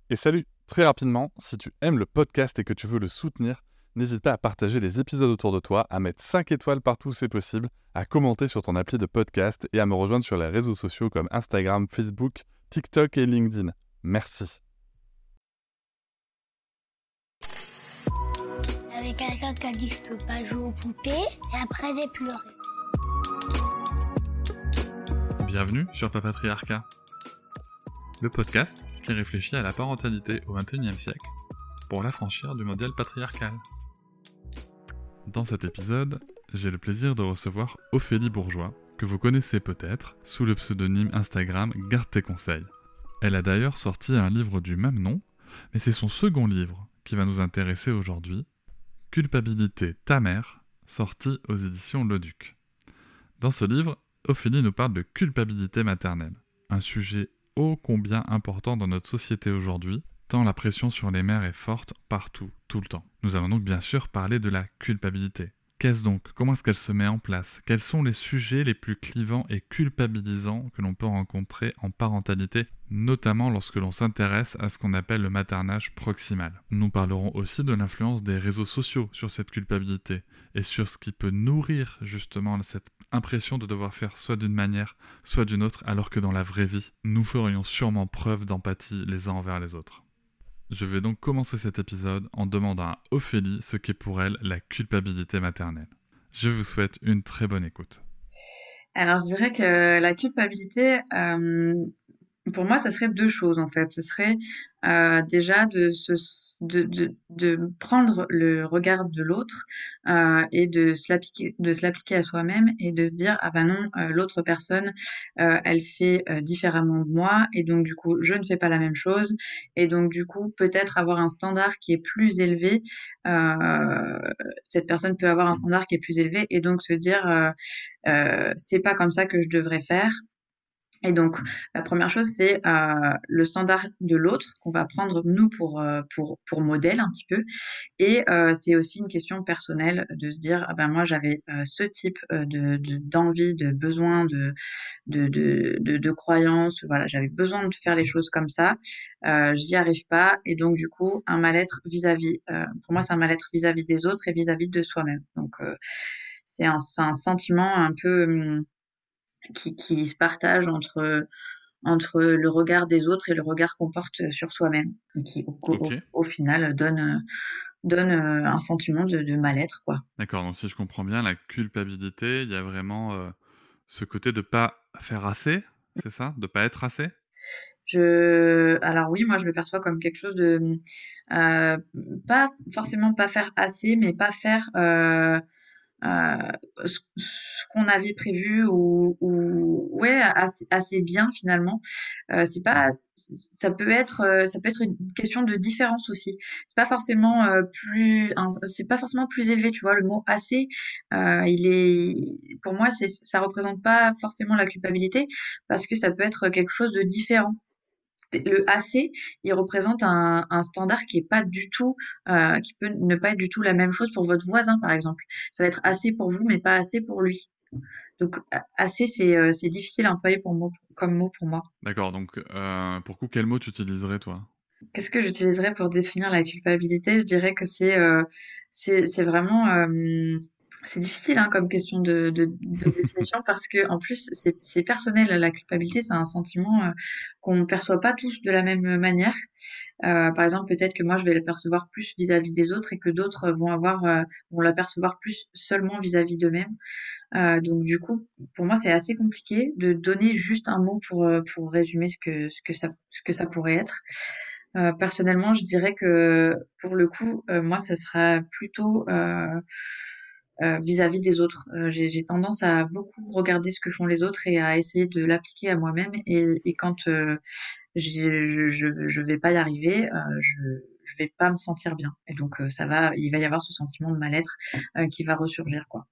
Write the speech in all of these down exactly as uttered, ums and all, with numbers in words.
Et salut, très rapidement, si tu aimes le podcast et que tu veux le soutenir, n'hésite pas à partager les épisodes autour de toi, à mettre cinq étoiles partout où c'est possible, à commenter sur ton appli de podcast et à me rejoindre sur les réseaux sociaux comme Instagram, Facebook, TikTok et LinkedIn. Merci. Avec quelqu'un qui a dit que je peux pas jouer aux poupées et après j'ai pleuré. Bienvenue sur Papatriarcat, le podcast qui réfléchit à la parentalité au vingt et unième siècle pour l'affranchir du modèle patriarcal. Dans cet épisode, j'ai le plaisir de recevoir Ophélie Bourgeois, que vous connaissez peut-être sous le pseudonyme Instagram Garde tes conseils. Elle a d'ailleurs sorti un livre du même nom, mais c'est son second livre qui va nous intéresser aujourd'hui, Culpabilité ta mère, sorti aux éditions Le Duc. Dans ce livre, Ophélie nous parle de culpabilité maternelle, un sujet ô combien important dans notre société aujourd'hui, tant la pression sur les mères est forte partout, tout le temps. Nous allons donc bien sûr parler de la culpabilité. Qu'est-ce donc? Comment est-ce qu'elle se met en place? Quels sont les sujets les plus clivants et culpabilisants que l'on peut rencontrer en parentalité, notamment lorsque l'on s'intéresse à ce qu'on appelle le maternage proximal? Nous parlerons aussi de l'influence des réseaux sociaux sur cette culpabilité et sur ce qui peut nourrir justement cette impression de devoir faire soit d'une manière, soit d'une autre, alors que dans la vraie vie, nous ferions sûrement preuve d'empathie les uns envers les autres. Je vais donc commencer cet épisode en demandant à Ophélie ce qu'est pour elle la culpabilité maternelle. Je vous souhaite une très bonne écoute. Alors, je dirais que la culpabilité, euh, pour moi, ça serait deux choses en fait. Ce serait euh, déjà de, se, de, de, de prendre le regard de l'autre euh, et de se l'appliquer, de se l'appliquer à soi-même et de se dire ah ben non, euh, l'autre personne, euh, elle fait euh, différemment de moi et donc du coup, je ne fais pas la même chose et donc du coup, peut-être avoir un standard qui est plus élevé. Euh, cette personne peut avoir un standard qui est plus élevé et donc se dire euh, euh, c'est pas comme ça que je devrais faire. Et donc, la première chose, c'est euh, le standard de l'autre qu'on va prendre nous pour euh, pour pour modèle un petit peu. Et euh, c'est aussi une question personnelle de se dire, ah ben moi j'avais euh, ce type euh, de de- d'envie, de besoin, de de de de, de croyance. Voilà, j'avais besoin de faire les choses comme ça. Euh, j'y arrive pas. Et donc du coup, un mal-être vis-à-vis. euh, pour moi, c'est un mal-être vis-à-vis des autres et vis-à-vis de soi-même. Donc euh, c'est un c'est un sentiment un peu hum, qui qui se partage entre entre le regard des autres et le regard qu'on porte sur soi-même, et qui au, Ok, au, au final donne, euh, donne euh, un sentiment de, de mal-être, quoi. d'accord, donc si je comprends bien, la culpabilité, il y a vraiment euh, ce côté de pas faire assez, c'est ça? De pas être assez? Je, alors oui, moi je le perçois comme quelque chose de, euh, pas forcément pas faire assez, mais pas faire euh, euh, ce, ce qu'on avait prévu ou, ou ouais assez, assez bien finalement. Euh, c'est pas, ça peut être, euh, ça peut être une question de différence aussi. C'est pas forcément euh, plus, un- c'est pas forcément plus élevé, tu vois. Le mot assez, euh, il est, pour moi, c'est, ça représente pas forcément la culpabilité parce que ça peut être quelque chose de différent. Le assez, il représente un, un standard qui est pas du tout, euh, qui peut ne pas être du tout la même chose pour votre voisin, par exemple. Ça va être assez pour vous, mais pas assez pour lui. Donc, a- assez, c'est, euh, c'est difficile à employer pour mot, comme mot pour moi. D'accord, donc euh, pour coup, quel mot tu utiliserais toi? Qu'est-ce que j'utiliserais pour définir la culpabilité? Je dirais que c'est euh, c'est c'est vraiment euh, c'est difficile hein, comme question de, de, de définition parce que en plus c'est c'est personnel. La culpabilité, c'est un sentiment euh, qu'on ne perçoit pas tous de la même manière. Euh, par exemple, peut-être que moi je vais le percevoir plus vis-à-vis des autres et que d'autres vont avoir euh, vont la percevoir plus seulement vis-à-vis d'eux-mêmes. Euh, donc du coup, pour moi, c'est assez compliqué de donner juste un mot pour euh, pour résumer ce que ce que ça ce que ça pourrait être. Euh, personnellement, je dirais que pour le coup, euh, moi, ça sera plutôt euh, euh, vis-à-vis des autres. Euh, j'ai, j'ai tendance à beaucoup regarder ce que font les autres et à essayer de l'appliquer à moi-même. Et, et quand euh, j'ai- je, je je vais pas y arriver, euh, je je vais pas me sentir bien. Et donc euh, ça va, il va y avoir ce sentiment de mal-être euh, qui va ressurgir, quoi.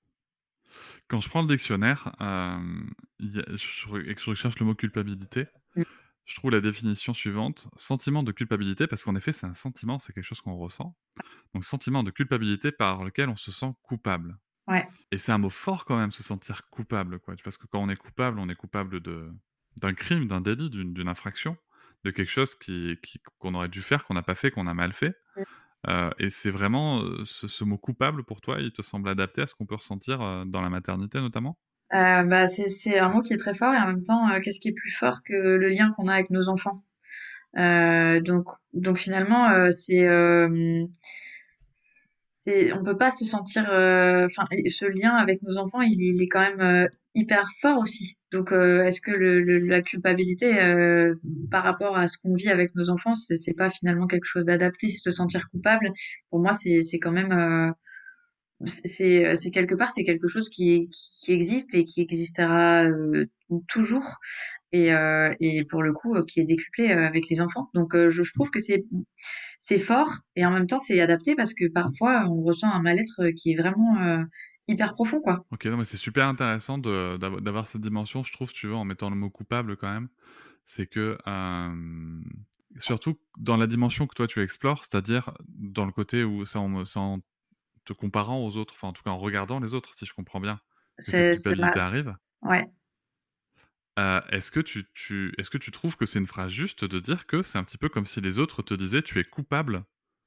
Quand je prends le dictionnaire euh, il y a- je re- et que je recherche le mot culpabilité, Mm. je trouve la définition suivante, sentiment de culpabilité, parce qu'en effet c'est un sentiment, c'est quelque chose qu'on ressent, donc sentiment de culpabilité par lequel on se sent coupable. Ouais. Et c'est un mot fort quand même, se sentir coupable, quoi. Parce que quand on est coupable, on est coupable de d'un crime, d'un délit, d'une d'une infraction. de quelque chose qui qui qu'on aurait dû faire, qu'on n'a pas fait, qu'on a mal fait. Mmh. Heu et c'est vraiment, heu, ce ce mot coupable pour toi, il te semble adapté à ce qu'on peut ressentir, heu, dans la maternité notamment? Heu, bah, c'est c'est un mot qui est très fort et en même temps, heu, qu'est-ce qui est plus fort que le lien qu'on a avec nos enfants? Heu, donc donc finalement, heu, c'est, hem, c'est on peut pas se sentir, heu, enfin et ce lien avec nos enfants, il est il est quand même, heu, hyper fort aussi. Donc heu, est-ce que le le la culpabilité, heu, par rapport à ce qu'on vit avec nos enfants, c'est c'est pas finalement quelque chose d'adapté? Se sentir coupable, pour moi, c'est c'est quand même, heu, c'est c'est c'est quelque part, c'est quelque chose qui qui existe et qui existera, heu, toujours et heu et pour le coup, heu, qui est décuplé, heu, avec les enfants. Donc heu, je je trouve que c'est c'est fort et en même temps c'est adapté parce que parfois on ressent un mal-être, heu, qui est vraiment, heu, hyper profond, quoi. OK, non mais c'est super intéressant de d'av d'avoir cette dimension, je trouve, tu vois, en mettant le mot coupable quand même. C'est que, hem, surtout dans la dimension que toi tu explores, c'est-à-dire dans le côté où c'est en me c'est en te comparant aux autres, enfin en tout cas en regardant les autres, si je comprends bien, que cette C'est c'est ma culpabilité arrive. Ouais. Heu, est-ce que tu tu est-ce que tu trouves que c'est une phrase juste de dire que c'est un petit peu comme si les autres te disaient: «Tu es coupable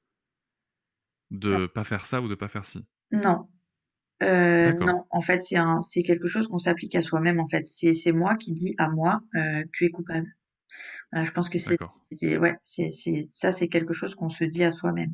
Non, de pas faire ça ou de pas faire ci»? non, heu, D'accord, non, en fait, c'est un c'est quelque chose qu'on s'applique à soi-même, en fait. C'est c'est moi qui dis à moi, heu: «Tu es coupable». Voilà, je pense que c'est d'accord. c'est ouais, c'est c'est ça, c'est quelque chose qu'on se dit à soi-même.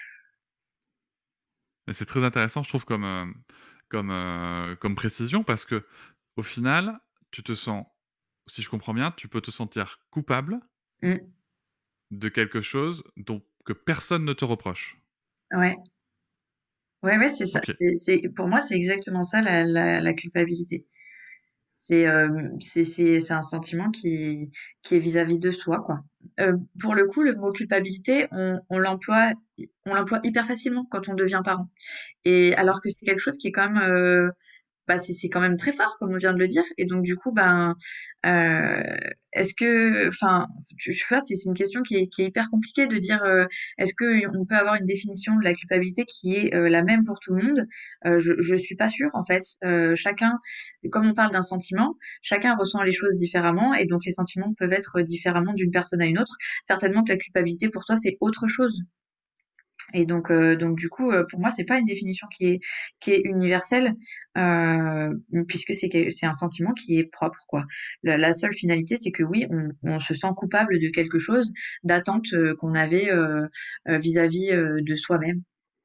Et c'est très intéressant, je trouve, comme, hem, comme, heu, comme précision parce que au final, tu te sens si je comprends bien, tu peux te sentir coupable Mmh, de quelque chose dont que personne ne te reproche? ouais. Ouais, ouais, c'est ça. OK, C'est c'est pour moi, c'est exactement ça la la la culpabilité. C'est, hem, c'est c'est c'est un sentiment qui qui est vis-à-vis de soi, quoi. Heu, pour le coup, le mot culpabilité, on on l'emploie on l'emploie hyper facilement quand on devient parent et alors que c'est quelque chose qui est quand même, heu bah, c'est c'est quand même très fort comme on vient de le dire et donc du coup, ben, heu, est-ce que enfin, tu tu vois, c'est c'est une question qui est qui est hyper compliquée de dire, heu, est-ce qu'on peut avoir une définition de la culpabilité qui est, heu, la même pour tout le monde? Heu, je je suis pas sûre en fait. Heu, chacun comme on parle d'un sentiment, chacun ressent les choses différemment et donc les sentiments peuvent être différemment d'une personne à une autre. Certainement que la culpabilité pour toi, c'est autre chose. Et donc, heu, donc du coup, heu, pour moi, c'est pas une définition qui est qui est universelle, heu, puisque c'est que c'est un sentiment qui est propre, quoi. La la seule finalité, c'est que oui, on on se sent coupable de quelque chose, d'attentes, heu, qu'on avait, heu heu, vis-à-vis, heu, de soi-même.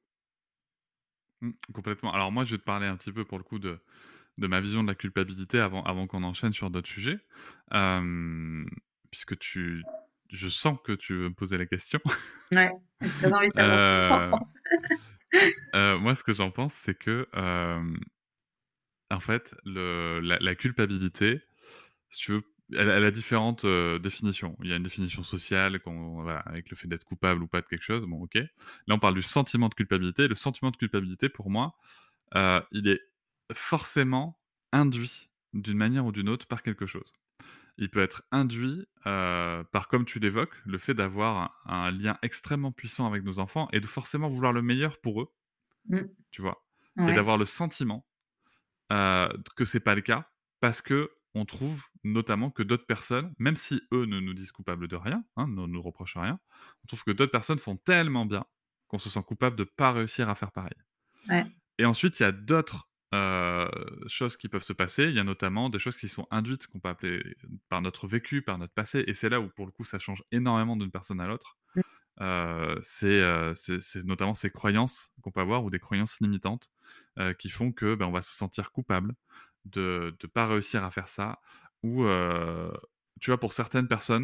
mmh, complètement. Alors moi, je vais te parler un petit peu pour le coup de de ma vision de la culpabilité avant avant qu'on enchaîne sur d'autres sujets. Hem, puisque tu je sens que tu veux me poser la question. Ouais, j'ai très envie de savoir ce que tu en Heu penses. heu, moi, ce que j'en pense, c'est que, hem, en fait, le la la culpabilité, si tu veux, elle a elle a différentes, heu, définitions. Il y a une définition sociale qu'on voilà, avec le fait d'être coupable ou pas de quelque chose, bon OK. Là, on parle du sentiment de culpabilité. Le sentiment de culpabilité, pour moi, heu, il est forcément induit, d'une manière ou d'une autre, par quelque chose. Il peut être induit, heu, par, comme tu l'évoques, le fait d'avoir un un lien extrêmement puissant avec nos enfants et de forcément vouloir le meilleur pour eux, Mmh, tu vois? Et ouais, d'avoir le sentiment, heu, que c'est pas le cas parce qu'on trouve notamment que d'autres personnes, même si eux ne nous disent coupables de rien, hein, ne nous reprochent rien, on trouve que d'autres personnes font tellement bien qu'on se sent coupable de pas réussir à faire pareil. ouais, Et ensuite, il y a d'autres, heu, choses qui peuvent se passer. Il y a notamment des choses qui sont induites, qu'on peut appeler par notre vécu, par notre passé et c'est là où, pour le coup, ça change énormément d'une personne à l'autre. mmh, Heu, c'est, heu, c'est c'est notamment ces croyances qu'on peut avoir ou des croyances limitantes, heu, qui font que, ben, on va se sentir coupable de de pas réussir à faire ça ou, heu, tu vois, pour certaines personnes,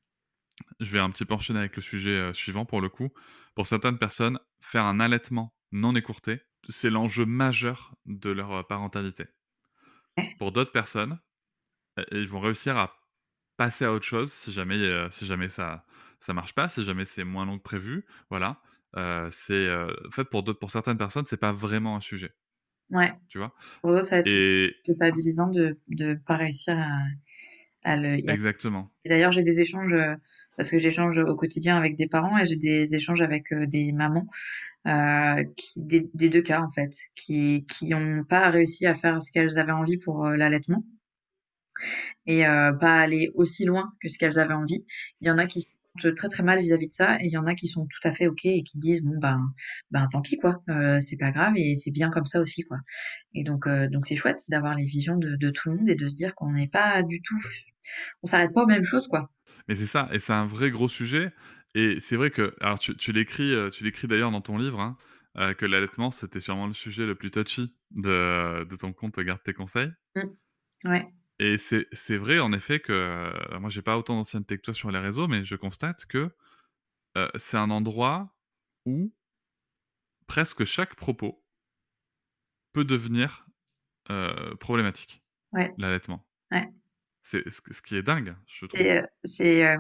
je vais un petit peu enchaîner avec le sujet, heu, suivant pour le coup. Pour certaines personnes, faire un allaitement non écourté, c'est l'enjeu majeur de leur, heu, parentalité. ouais, Pour d'autres personnes, heu, ils vont réussir à passer à autre chose si jamais, heu, si jamais ça ça marche pas, si jamais c'est moins long que prévu, voilà. Heu, c'est, heu, en fait, pour d'autres pour certaines personnes, c'est pas vraiment un sujet, ouais. tu vois? Pour eux, ça va être Et culpabilisant de de pas réussir à à le y exactement. Et d'ailleurs, j'ai des échanges, heu, parce que j'échange au quotidien avec des parents et j'ai des échanges avec, heu, des mamans, heu, qui des des deux cas, en fait, qui qui ont pas réussi à faire ce qu'elles avaient envie pour, heu, l'allaitement et euh, pas aller aussi loin que ce qu'elles avaient envie. Il y en a qui sont très très mal vis-à-vis de ça et il y en a qui sont tout à fait ok et qui disent bon ben ben tant pis quoi, euh, c'est pas grave et c'est bien comme ça aussi quoi. Et donc euh, donc c'est chouette d'avoir les visions de, de tout le monde et de se dire qu'on n'est pas du tout, on s'arrête pas aux mêmes choses quoi. Mais c'est ça, et c'est un vrai gros sujet. Et c'est vrai que, alors tu, tu l'écris, euh, tu l'écris d'ailleurs dans ton livre, hein, euh, que l'allaitement c'était sûrement le sujet le plus touchy de, de ton compte Garde tes conseils. Mm. Ouais, Et c'est c'est vrai en effet que euh, moi j'ai pas autant d'ancienneté que toi sur les réseaux, mais je constate que euh, c'est un endroit où presque chaque propos peut devenir euh, problématique, ouais, l'allaitement. ouais. C'est ce ce qui est dingue, je trouve. C'est, euh, c'est, euh,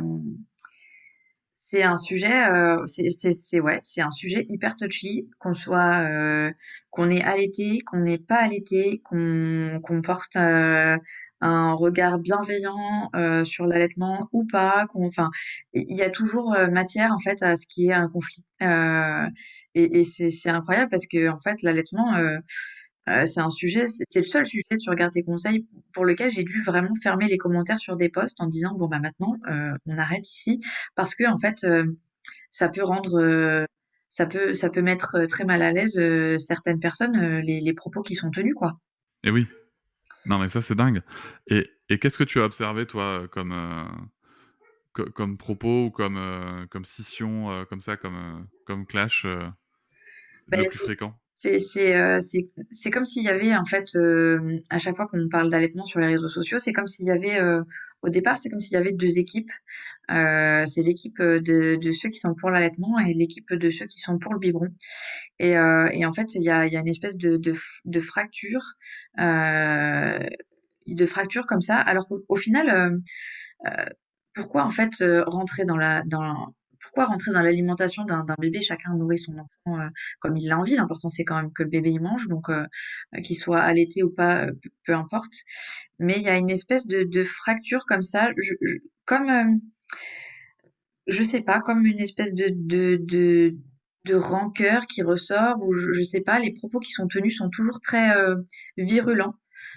c'est un sujet, euh, c'est, c'est, c'est, ouais, c'est un sujet hyper touchy, qu'on soit, euh, qu'on est allaité, qu'on n'est pas allaité, qu'on, qu'on porte euh, un regard bienveillant euh, sur l'allaitement ou pas, qu'on, enfin, il y a toujours euh, matière en fait à ce qui est un conflit. Euh, et, et c'est, c'est incroyable parce que en fait l'allaitement, euh, euh, c'est un sujet, c'est c'est le seul sujet sur Garde tes conseils pour lequel j'ai dû vraiment fermer les commentaires sur des posts en disant bon bah maintenant euh, on arrête ici parce que en fait euh, ça peut rendre euh, ça peut ça peut mettre euh, très mal à l'aise euh, certaines personnes euh, les, les propos qui sont tenus quoi. Et oui, non mais ça c'est dingue. Et, et qu'est-ce que tu as observé toi euh, comme, euh, co- comme propos ou comme, euh, comme scission, euh, comme ça, comme, euh, comme clash euh, le Ben, plus fréquent? C'est c'est euh, c'est c'est comme s'il y avait en fait euh, à chaque fois qu'on parle d'allaitement sur les réseaux sociaux, c'est comme s'il y avait euh, au départ c'est comme s'il y avait deux équipes. Euh, c'est l'équipe de de ceux qui sont pour l'allaitement et l'équipe de ceux qui sont pour le biberon. Et euh, et en fait il y a il y a une espèce de de de fracture euh, de fracture comme ça, alors qu'au au final euh, euh, pourquoi en fait euh, rentrer dans la dans pourquoi rentrer dans l'alimentation d'un d'un bébé? Chacun nourrit son enfant euh, comme il l'a envie. L'important c'est quand même que le bébé il mange, donc euh, euh, qu'il soit allaité ou pas, euh, peu, peu importe. Mais il y a une espèce de, de fracture comme ça, je, je- comme euh, je sais pas, comme une espèce de de de de rancœur qui ressort, ou je, je sais pas, les propos qui sont tenus sont toujours très euh, virulents.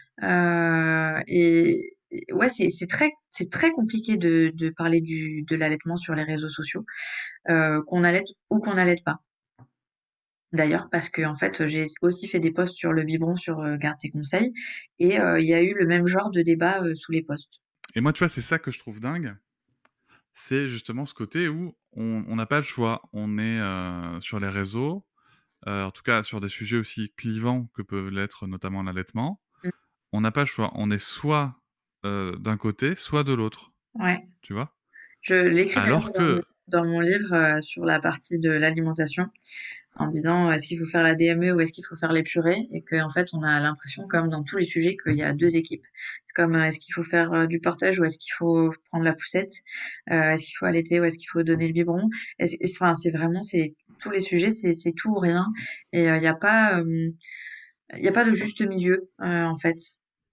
Euh, et, et ouais, c'est c'est très c'est très compliqué de de parler du de l'allaitement sur les réseaux sociaux, euh, qu'on allaite ou qu'on n'allaite pas. D'ailleurs, parce que en fait, j'ai aussi fait des posts sur le biberon sur euh, Garde tes conseils, et euh, il y a eu le même genre de débat euh, sous les posts. Et moi, tu vois, c'est ça que je trouve dingue, c'est justement ce côté où on on n'a pas le choix. On est euh, sur les réseaux, euh, en tout cas sur des sujets aussi clivants que peuvent l'être notamment l'allaitement. Mm. On n'a pas le choix. On est soit euh, d'un côté, soit de l'autre, Ouais. tu vois. Je l'écris Alors d'ailleurs dans, que, dans mon livre euh, sur la partie de l'alimentation, en disant euh, est-ce qu'il faut faire la D M E ou est-ce qu'il faut faire les purées, et qu'en fait on a l'impression, comme dans tous les sujets, qu'il y a deux équipes. C'est comme euh, est-ce qu'il faut faire euh, du portage ou est-ce qu'il faut prendre la poussette, euh, est-ce qu'il faut allaiter ou est-ce qu'il faut donner le biberon. Est-ce- est-ce- Enfin, c'est vraiment c'est tous les sujets, c'est c'est tout ou rien, et euh, il n'y a pas euh, il y a pas de juste milieu euh, en fait.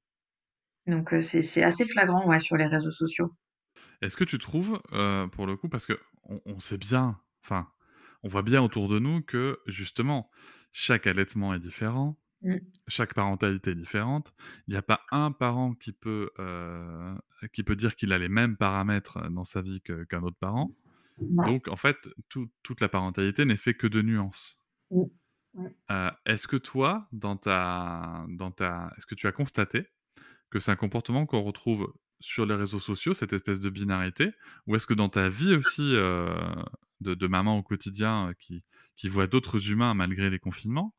Donc euh, c'est c'est assez flagrant ouais sur les réseaux sociaux. est-ce que tu trouves, euh, pour le coup, parce que on, on sait bien, enfin, on voit bien autour de nous que justement, chaque allaitement est différent, Mm. chaque parentalité est différente. Il n'y a pas un parent qui peut, euh, qui peut dire qu'il a les mêmes paramètres dans sa vie que- qu'un autre parent. Non. Donc, en fait, tout- toute la parentalité n'est fait que de nuances. Mm. Ouais. Euh, est-ce que toi, dans ta, dans ta, est-ce que tu as constaté que c'est un comportement qu'on retrouve sur les réseaux sociaux, cette espèce de binarité, ou est-ce que dans ta vie aussi euh, de, de maman au quotidien euh, qui, qui voit d'autres humains malgré les confinements,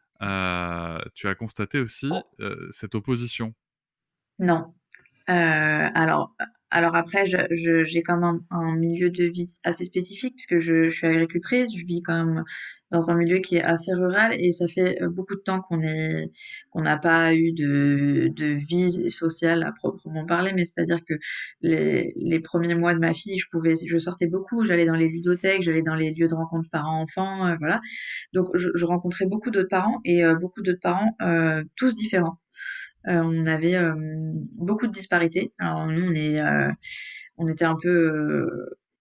euh, tu as constaté aussi euh, cette opposition? Non. Euh, alors, alors après, je, je- j'ai quand même un, un milieu de vie assez spécifique puisque je, je suis agricultrice, je vis quand même dans un milieu qui est assez rural et ça fait euh, beaucoup de temps qu'on est qu'on n'a pas eu de, de vie sociale à proprement parler, mais c'est-à-dire que les, les premiers mois de ma fille, je pouvais, je sortais beaucoup, j'allais dans les ludothèques, j'allais dans les lieux de rencontre parents-enfants, euh, voilà. Donc je, je rencontrais beaucoup d'autres parents et euh, beaucoup d'autres parents, euh, tous différents. Euh, on avait euh, beaucoup de disparités. Alors nous, on est, euh, on était un peu, euh,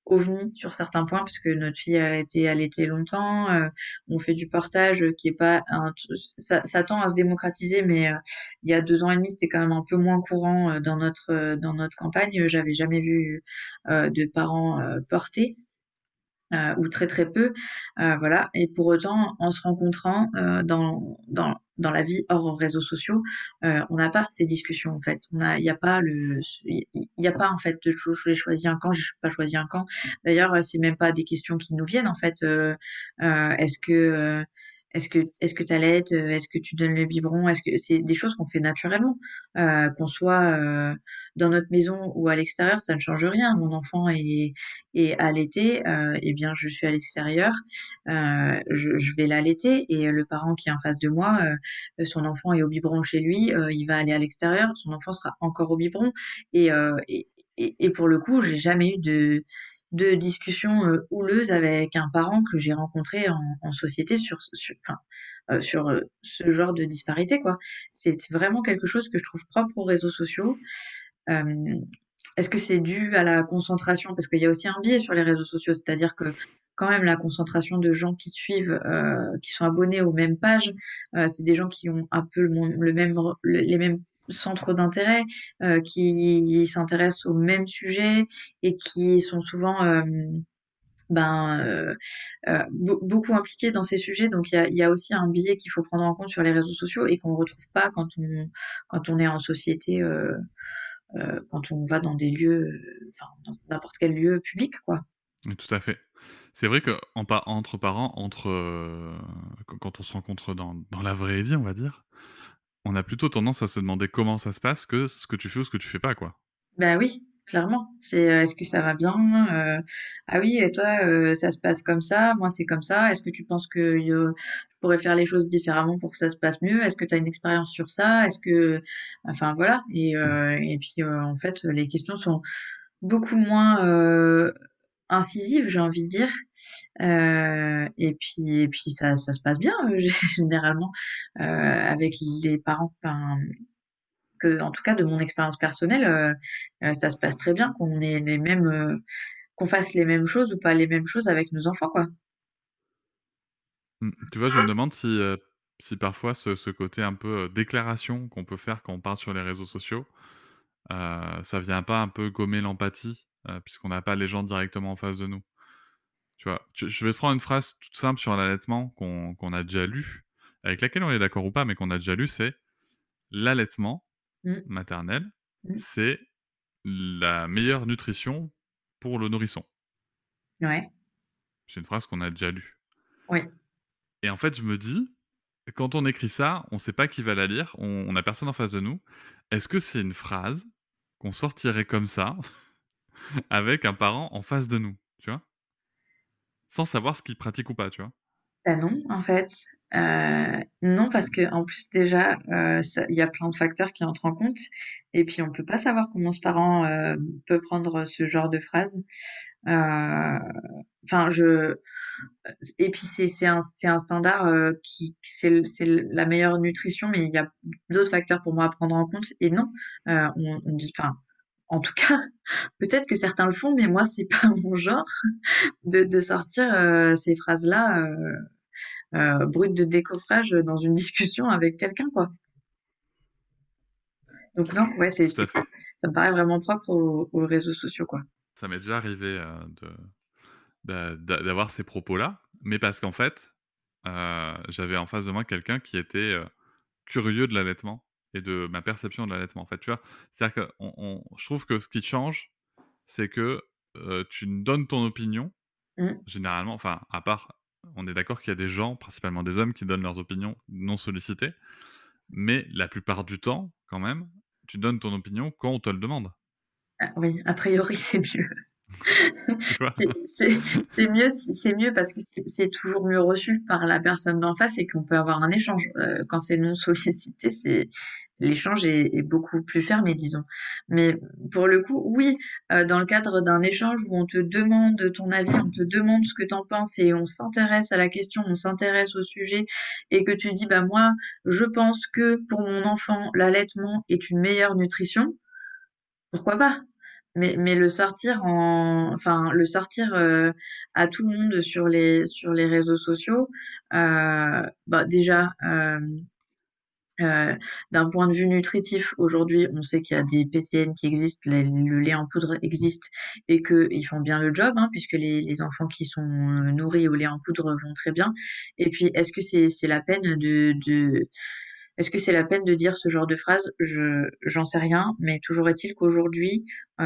ovni sur certains points, parce que notre fille a été allaitée longtemps. Euh, on fait du portage euh, qui est pas un, ça, ça tend à se démocratiser, mais euh, il y a deux ans et demi, c'était quand même un peu moins courant euh, dans notre euh, dans notre campagne. J'avais jamais vu euh, de parents euh, portés. Euh, ou très très peu, euh, voilà. Et pour autant, en se rencontrant euh, dans dans dans la vie hors réseaux sociaux, euh, on n'a pas ces discussions en fait. On a, il y a pas le, il y a pas en fait de cho- j'ai choisi un camp, j'ai pas choisi un camp. D'ailleurs, euh, c'est même pas des questions qui nous viennent en fait. Euh, euh, est-ce que euh, est-ce que est-ce que t'allaites, euh, est-ce que tu donnes le biberon, est-ce que c'est des choses qu'on fait naturellement, euh, qu'on soit euh, dans notre maison ou à l'extérieur, ça ne change rien. Mon enfant est et à l'été, euh, eh bien, je suis à l'extérieur, euh, je, je vais l'allaiter et le parent qui est en face de moi, euh, son enfant est au biberon chez lui, euh, il va aller à l'extérieur, son enfant sera encore au biberon et, euh, et, et, et pour le coup, j'ai jamais eu de de discussion euh, houleuse avec un parent que j'ai rencontré en, en société sur, sur, enfin, euh, sur euh, ce genre de disparité, quoi. C'est c'est vraiment quelque chose que je trouve propre aux réseaux sociaux. Euh, Est-ce que c'est dû à la concentration? Parce qu'il y a aussi un biais sur les réseaux sociaux, c'est-à-dire que quand même la concentration de gens qui suivent, euh, qui sont abonnés aux mêmes pages, euh, c'est des gens qui ont un peu le, mon- le même, le- les mêmes centres d'intérêt, euh, qui s'intéressent aux mêmes sujets et qui sont souvent euh, ben, euh, euh, be- beaucoup impliqués dans ces sujets. Donc il y a, il y a aussi un biais qu'il faut prendre en compte sur les réseaux sociaux et qu'on ne retrouve pas quand on, quand on est en société. Euh, euh, quand on va dans des lieux, euh, enfin, dans n'importe quel lieu public, quoi. Oui, tout à fait. C'est vrai que en pa- entre parents, entre euh, quand quand on se rencontre dans, dans la vraie vie, on va dire, on a plutôt tendance à se demander comment ça se passe que ce que tu fais ou ce que tu fais pas, quoi. Bah oui, clairement. C'est, euh, est-ce que ça va bien? Euh, ah oui, et toi, euh, ça se passe comme ça, moi c'est comme ça. Est-ce que tu penses que euh, je pourrais faire les choses différemment pour que ça se passe mieux? Est-ce que tu as une expérience sur ça? Est-ce que, enfin voilà. Et, euh, et puis euh, en fait, les questions sont beaucoup moins euh, incisives, j'ai envie de dire. Euh, et puis, et puis ça, ça se passe bien euh, généralement euh, avec les parents. Enfin, que, en tout cas, de mon expérience personnelle, euh, euh, ça se passe très bien qu'on ait les mêmes, euh, qu'on fasse les mêmes choses ou pas les mêmes choses avec nos enfants, quoi. Mm. Tu vois, je me demande si, euh, si parfois ce, ce côté un peu euh, déclaration qu'on peut faire quand on parle sur les réseaux sociaux, euh, ça vient pas un peu gommer l'empathie, euh, puisqu'on n'a pas les gens directement en face de nous. Tu vois, tu- je vais te prendre une phrase toute simple sur l'allaitement qu'on qu'on a déjà lue, avec laquelle on est d'accord ou pas, mais qu'on a déjà lu, c'est l'allaitement Mm, maternel, mm. c'est la meilleure nutrition pour le nourrisson. Ouais, C'est une phrase qu'on a déjà lue. ouais. Et en fait, je me dis, quand on écrit ça, on sait pas qui va la lire, on, on a personne en face de nous. Est-ce que c'est une phrase qu'on sortirait comme ça, avec un parent en face de nous, tu vois, sans savoir ce qu'il pratique ou pas, tu vois? Bah non, en fait. Euh, non, parce que en plus déjà, euh, ça- il y a plein de facteurs qui entrent en compte, et puis on peut pas savoir comment ce parent euh, peut prendre ce genre de phrase. Euh, Enfin, je et puis c'est c'est un c'est un standard euh, qui c'est le- c'est le- la meilleure nutrition, mais il y a d'autres facteurs pour moi à prendre en compte. Et non, euh, on, on dit, enfin, en tout cas, peut-être que certains le font, mais moi c'est pas mon genre de de sortir euh, ces phrases-là euh, euh, brutes de décoffrage dans une discussion avec quelqu'un, quoi. Donc non, ouais, c'est Tout c'est à fait. ça me paraît vraiment propre aux, aux réseaux sociaux, quoi. Ça m'est déjà arrivé euh, de, d'a- d'a- d'avoir ces propos-là, mais parce qu'en fait, euh, j'avais en face de moi quelqu'un qui était euh, curieux de l'allaitement et de ma perception de l'allaitement. En fait, tu vois, c'est-à-dire que on, on- je trouve que ce qui change, c'est que euh, tu donnes ton opinion, Mm. généralement, enfin, à part, on est d'accord qu'il y a des gens, principalement des hommes, qui donnent leurs opinions non sollicitées, mais la plupart du temps, quand même, tu donnes ton opinion quand on te le demande, Ah, oui, a priori c'est mieux. tu vois. C'est c'est- c'est mieux, si- c'est mieux parce que c'est c'est toujours mieux reçu par la personne d'en face et qu'on peut avoir un échange. Euh, quand c'est non sollicité, c'est l'échange est, est beaucoup plus fermé, disons. Mais pour le coup, oui, euh, dans le cadre d'un échange où on te demande ton avis, on te demande ce que t'en penses et on s'intéresse à la question, on s'intéresse au sujet et que tu dis, bah moi, je pense que pour mon enfant, l'allaitement est une meilleure nutrition. Pourquoi pas? mais, mais le sortir en, enfin, le sortir euh, à tout le monde sur les, sur les réseaux sociaux, euh, bah déjà, euh, euh, d'un point de vue nutritif, aujourd'hui, on sait qu'il y a des P C N qui existent, les- le lait en poudre existe et qu'ils font bien le job, hein, puisque les, les enfants qui sont euh, nourris au lait en poudre vont très bien. Et puis, est-ce que c'est c'est la peine de, de est-ce que c'est la peine de dire ce genre de phrase? Je j'en sais rien, mais toujours est-il qu'aujourd'hui,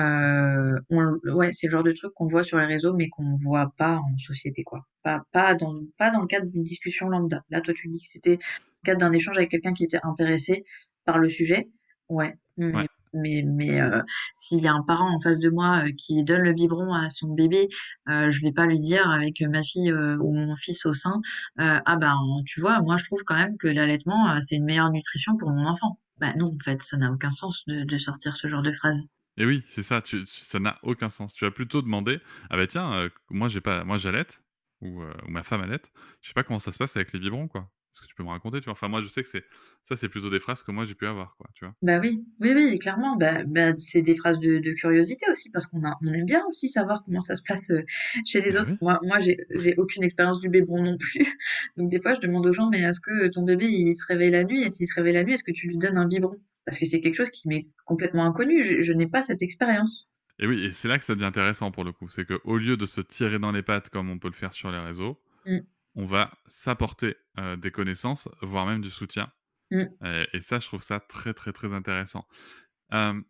euh, on, ouais, c'est le genre de truc qu'on voit sur les réseaux, mais qu'on voit pas en société, quoi. Pas pas dans pas dans le cadre d'une discussion lambda. Là, toi, tu dis que c'était le cadre d'un échange avec quelqu'un qui était intéressé par le sujet. Ouais, Ouais. mais mais mais euh, s'il y a un parent en face de moi euh, qui donne le biberon à son bébé, euh, je vais pas lui dire avec ma fille euh, ou mon fils au sein. Euh, ah ben, tu vois, moi je trouve quand même que l'allaitement, euh, c'est une meilleure nutrition pour mon enfant. Bah non, en fait, ça n'a aucun sens de, de sortir ce genre de phrase. Et oui, c'est ça, tu tu ça n'a aucun sens. Tu vas plutôt demander: «Ah bah tiens, heu, moi j'ai pas moi j'allaite ou heu, ou ma femme allaite, je sais pas comment ça se passe avec les biberons, quoi. Est-ce que tu peux me raconter?» Tu vois? Enfin moi je sais que c'est ça c'est plutôt des phrases que moi j'ai pu avoir, quoi, tu vois? Bah oui, oui, oui, clairement. Bah, bah, c'est des phrases de, de curiosité aussi, parce qu'on a, on aime bien aussi savoir comment ça se passe euh, chez les Bah autres. oui. Moi, moi, j'ai, j'ai aucune expérience du biberon non plus. Donc des fois, je demande aux gens, mais est-ce que ton bébé, il se réveille la nuit? Et s'il se réveille la nuit, est-ce que tu lui donnes un biberon? Parce que c'est quelque chose qui m'est complètement inconnu. Je, je n'ai pas cette expérience. Et oui et c'est là que ça devient intéressant pour le coup. C'est qu'au lieu de se tirer dans les pattes comme on peut le faire sur les réseaux, Mm, on va s'apporter, heu, des connaissances, voire même du soutien. mm, Et et ça je trouve ça très, très, très intéressant. Hem,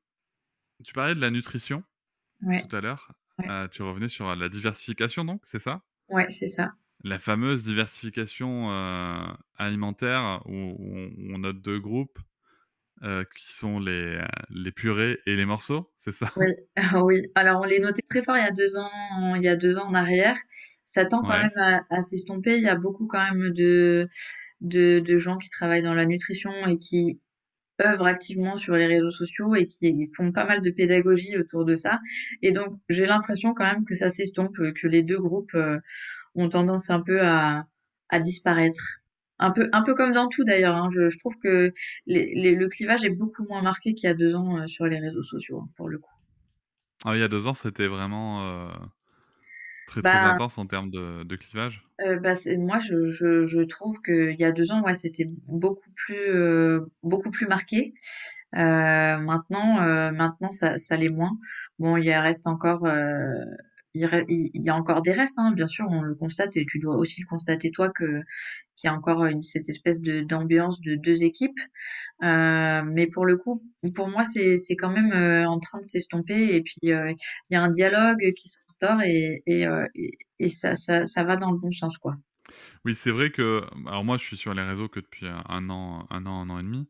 Tu parlais de la nutrition ouais, tout à l'heure, ouais, heu, tu revenais sur la diversification donc, c'est ça? ouais, c'est ça. La fameuse diversification, heu, alimentaire où où on où on a deux groupes, heu, qui sont les, heu, les purées et les morceaux, c'est ça? Oui, oui. Alors on les notait très fort il y a deux ans, il y a deux ans en arrière. Ça tend quand Ouais. même à, à s'estomper. Il y a beaucoup quand même de, de, de gens qui travaillent dans la nutrition et qui œuvrent activement sur les réseaux sociaux et qui font pas mal de pédagogie autour de ça. Et donc j'ai l'impression quand même que ça s'estompe, que les deux groupes euh, ont tendance un peu à, à disparaître. Un peu, un peu comme dans tout d'ailleurs, hein. Je, je trouve que les, les- le clivage est beaucoup moins marqué qu'il y a deux ans euh, sur les réseaux sociaux, hein, pour le coup. Ah, il y a deux ans, c'était vraiment, heu, très, très Bah, intense en termes de de clivage? Heu, bah, c'est moi je je je trouve qu'il y a deux ans, ouais, c'était beaucoup plus, heu, beaucoup plus marqué. Heu, maintenant, heu, maintenant ça ça l'est moins. Bon, il y a reste encore, heu, il re il il y a encore des restes, hein, bien sûr, on le constate et tu dois aussi le constater toi que qu'il y a encore une cette espèce de d'ambiance de deux équipes. Heu, mais pour le coup, pour moi, c'est c'est quand même, heu, en train de s'estomper et puis, heu, il y a un dialogue qui s'instaure et et heu et et ça ça ça va dans le bon sens, quoi. Oui, c'est vrai que alors moi, je suis sur les réseaux que depuis un un an un an, un an et demi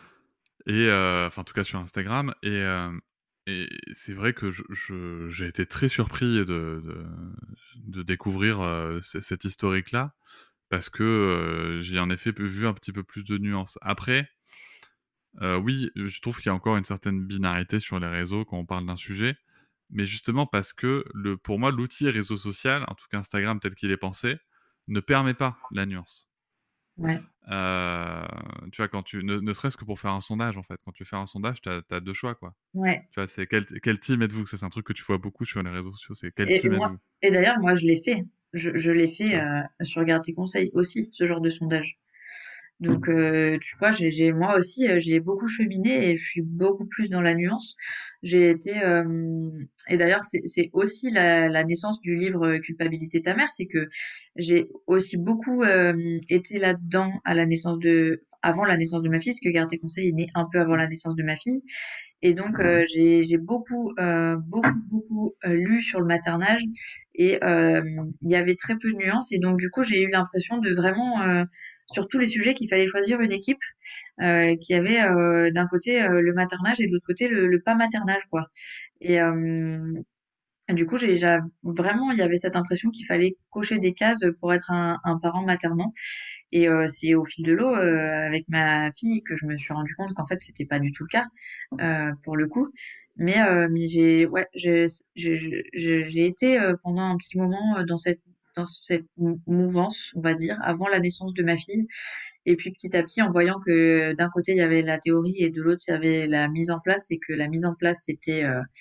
et heu, enfin, en tout cas sur Instagram et hem et c'est vrai que je je j'ai été très surpris de de de découvrir, heu, c cette historique-là parce que, heu, j'ai en effet peu vu un petit peu plus de nuances. Après, heu, oui, je trouve qu'il y a encore une certaine binarité sur les réseaux quand on parle d'un sujet, mais justement parce que le pour moi, l'outil réseau social, en tout cas Instagram tel qu'il est pensé, ne permet pas la nuance. Ouais, Heu, Tu vois, quand tu ne ne serait-ce que pour faire un sondage, en fait, quand tu fais un sondage, tu as deux choix, quoi. ouais. Tu vois, c'est quel quel team êtes-vous? Ça, c'est un truc que tu vois beaucoup sur les réseaux sociaux, c'est quel Et team moi êtes-vous? et d'ailleurs, moi, je l'ai fait. Je je l'ai Tu fait, vois? heu, sur Garde tes conseils aussi, ce genre de sondage. Donc, heu, tu vois, j'ai j'ai moi aussi, heu, j'ai beaucoup cheminé et je suis beaucoup plus dans la nuance. J'ai été, hem et d'ailleurs, c'est c'est aussi la la naissance du livre, heu, Culpabilité ta mère, c'est que j'ai aussi beaucoup, hem, été là-dedans à la naissance de avant la naissance de ma fille, parce que Garde tes conseils est né un peu avant la naissance de ma fille et donc heu, j'ai j'ai beaucoup, heu, beaucoup, beaucoup, heu, lu sur le maternage et hem, il y avait très peu de nuances et donc du coup, j'ai eu l'impression de vraiment, heu, sur tous les sujets qu'il fallait choisir une équipe, heu, qui avait, heu, d'un côté, heu, le maternage et de l'autre côté le le pas maternage, quoi. Et hem, du coup, j'ai j'a vraiment, il y avait cette impression qu'il fallait cocher des cases, pour être un un parent maternant et heu, c'est au fil de l'eau, heu, avec ma fille que je me suis rendu compte qu'en fait, c'était pas du tout le cas, heu, pour le coup. Mais heu, mais j'ai ouais, j'ai j'ai j'ai j'ai été, heu, pendant un petit moment, heu, dans cette dans cette mou mouvance, on va dire, avant la naissance de ma fille et puis petit à petit, en voyant que d'un côté, il y avait la théorie et de l'autre, il y avait la mise en place et que la mise en place, c'était, heu,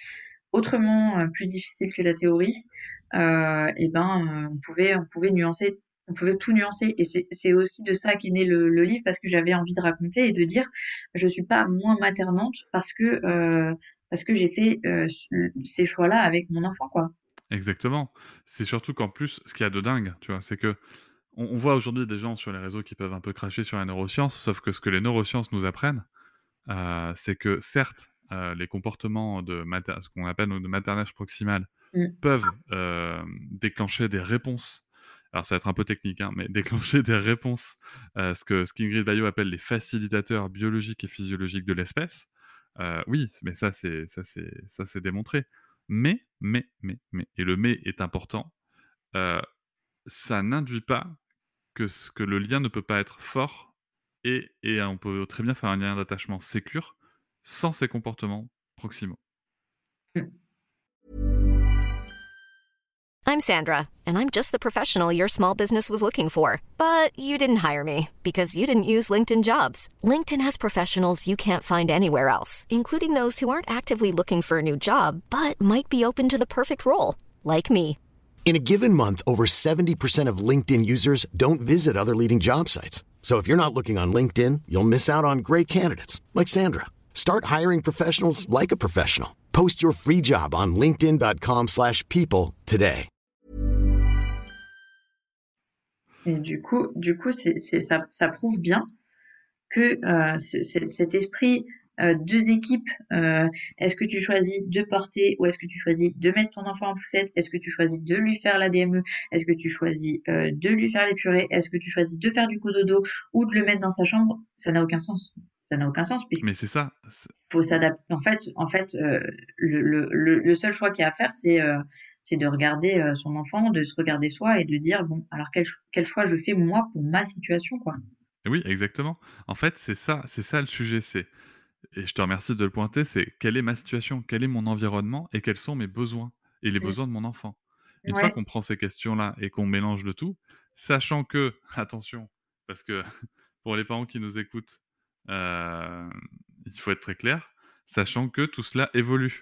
autrement, heu, plus difficile que la théorie, heu et ben, heu, on pouvait on pouvait nuancer on pouvait tout nuancer et c'est c'est aussi de ça qu'est né le le livre parce que j'avais envie de raconter et de dire: «Je suis pas moins maternante parce que, heu, parce que j'ai fait, heu, ce ces choix-là avec mon enfant, quoi». Exactement. C'est surtout qu'en plus, ce qu'il y a de dingue, tu vois, c'est que on on voit aujourd'hui des gens sur les réseaux qui peuvent un peu cracher sur la neuroscience, sauf que ce que les neurosciences nous apprennent, heu, c'est que certes, heu, les comportements de mater ce qu'on appelle nous de maternage proximal Mmh. peuvent, hem, déclencher des réponses. Alors ça va être un peu technique, hein, mais déclencher des réponses, heu, ce que ce qu'Ingrid Baillot appelle les facilitateurs biologiques et physiologiques de l'espèce. Heu, oui, mais ça c'est ça c'est ça c'est démontré. Mais, mais, mais, mais et le mais est important, heu, ça n'induit pas que ce que le lien ne peut pas être fort et et on peut très bien faire un lien d'attachement sécure sans ces comportements proximaux. Mmh. I'm Sandra, and I'm just the professional your small business was looking for. But you didn't hire me because you didn't use LinkedIn Jobs. LinkedIn has professionals you can't find anywhere else, including those who aren't actively looking for a new job, but might be open to the perfect role, like me. In a given month, over seventy percent of LinkedIn users don't visit other leading job sites. So if you're not looking on LinkedIn, you'll miss out on great candidates like Sandra. Start hiring professionals like a professional. Post your free job on linkedin dot com slash people today. Et du coup du coup, c'est c'est ça ça prouve bien que, heu, ce ce cet esprit, heu, deux équipes, heu, est-ce que tu choisis de porter ou est-ce que tu choisis de mettre ton enfant en poussette? Est-ce que tu choisis de lui faire la D M E? Est-ce que tu choisis, heu, de lui faire les purées? Est-ce que tu choisis de faire du cododo ou de le mettre dans sa chambre? Ça n'a aucun sens. Ça n'a aucun sens puisqu'il Mais c'est ça, c'est faut s'adapter. En fait en fait, heu, le le le le seul choix qu'il y a à faire, c'est, heu, c'est de regarder, heu, son enfant, de se regarder soi et de dire: «Bon, alors quel ch quel choix je fais moi pour ma situation, quoi?» oui, exactement. En fait, c'est ça c'est ça le sujet, c'est et je te remercie de le pointer, c'est quelle est ma situation? Quel est mon environnement? Et quels sont mes besoins? Et les Mmh. besoins de mon enfant? Une fois Ouais. qu'on prend ces questions-là et qu'on mélange le tout, sachant que attention, parce que pour les parents qui nous écoutent, heu, il faut être très clair, sachant que tout cela évolue.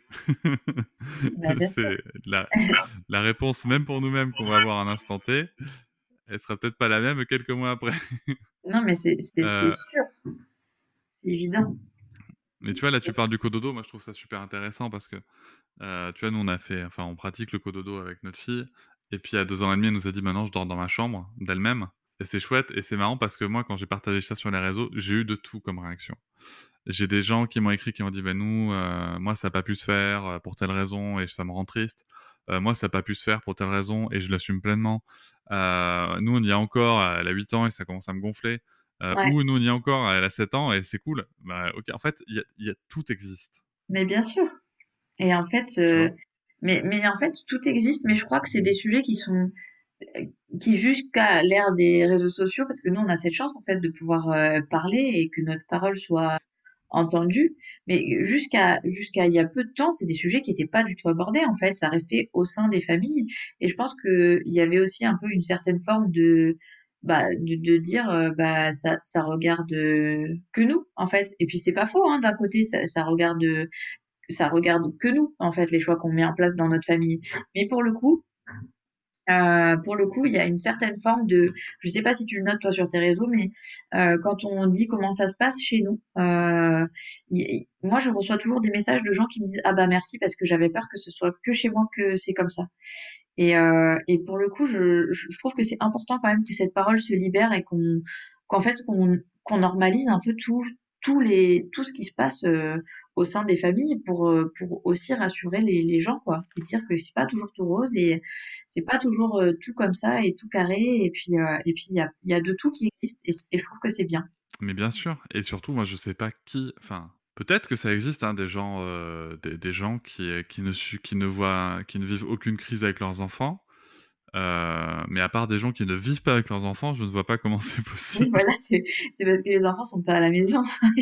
Bah, bien sûr. C'est la la réponse même pour nous-mêmes qu'on va avoir à un instant T, elle sera peut-être pas la même quelques mois après. Non, mais c'est c'est c'est Heu sûr, c'est évident. Mais tu vois, là, Et tu c parles du cododo. Moi, je trouve ça super intéressant parce que, heu, tu vois, nous, on a fait enfin, on pratique le cododo avec notre fille et puis à deux ans et demi, elle nous a dit: «Maintenant, je dors dans ma chambre», d'elle-même et c'est chouette et c'est marrant parce que moi, quand j'ai partagé ça sur les réseaux, j'ai eu de tout comme réaction. J'ai des gens qui m'ont écrit, qui m'ont dit: «Bah, nous, heu, moi, ça a pas pu se faire, heu, pour telle raison et ça me rend triste. Heu, moi, ça a pas pu se faire pour telle raison et je l'assume pleinement. Heu, nous, on y est encore, elle a huit ans et ça commence à me gonfler». Heu, Ouais, ou nous, on y est encore, elle a sept ans et c'est cool. Bah, OK, en fait, il y a il y a tout existe, mais bien sûr et en fait, tu heu, vois? mais mais en fait, tout existe, mais je crois que c'est des sujets qui sont, heu, qui jusqu'à l'ère des réseaux sociaux parce que nous, on a cette chance, en fait, de pouvoir, heu, parler et que notre parole soit entendue, mais jusqu'à jusqu'à il y a peu de temps, c'est des sujets qui étaient pas du tout abordés, en fait. Ça restait au sein des familles et je pense qu'il y avait aussi un peu une certaine forme de, bah, de de dire, heu, bah, ça ça regarde, heu, que nous, en fait et puis c'est pas faux, hein, d'un côté, ça ça regarde, heu, ça regarde que nous, en fait, les choix qu'on met en place dans notre famille. Mais pour le coup, Heu, pour le coup, il y a une certaine forme de je sais pas si tu le notes toi sur tes réseaux, mais heu, quand on dit comment ça se passe chez nous, heu, i moi je reçois toujours des messages de gens qui me disent: «Ah bah merci parce que j'avais peur que ce soit que chez moi que c'est comme ça» et heu et pour le coup, je je je trouve que c'est important quand même que cette parole se libère et qu'on qu'en fait qu'on qu'on normalise un peu tout tous les tout ce qui se passe, heu, au sein des familles pour, heu, pour aussi rassurer les les gens quoi et dire que c'est pas toujours tout rose et c'est pas toujours, heu, tout comme ça et tout carré et puis, heu et puis il y a il y a de tout qui existe et c et je trouve que c'est bien. Mais bien sûr et surtout, moi, je sais pas qui enfin, peut-être que ça existe, hein, des gens, heu, des des gens qui, heu, qui ne su qui ne voient qui ne vivent aucune crise avec leurs enfants. Heu, mais à part des gens qui ne vivent pas avec leurs enfants, je ne vois pas comment c'est Oui possible, voilà, c'est c'est parce que les enfants sont pas à la maison.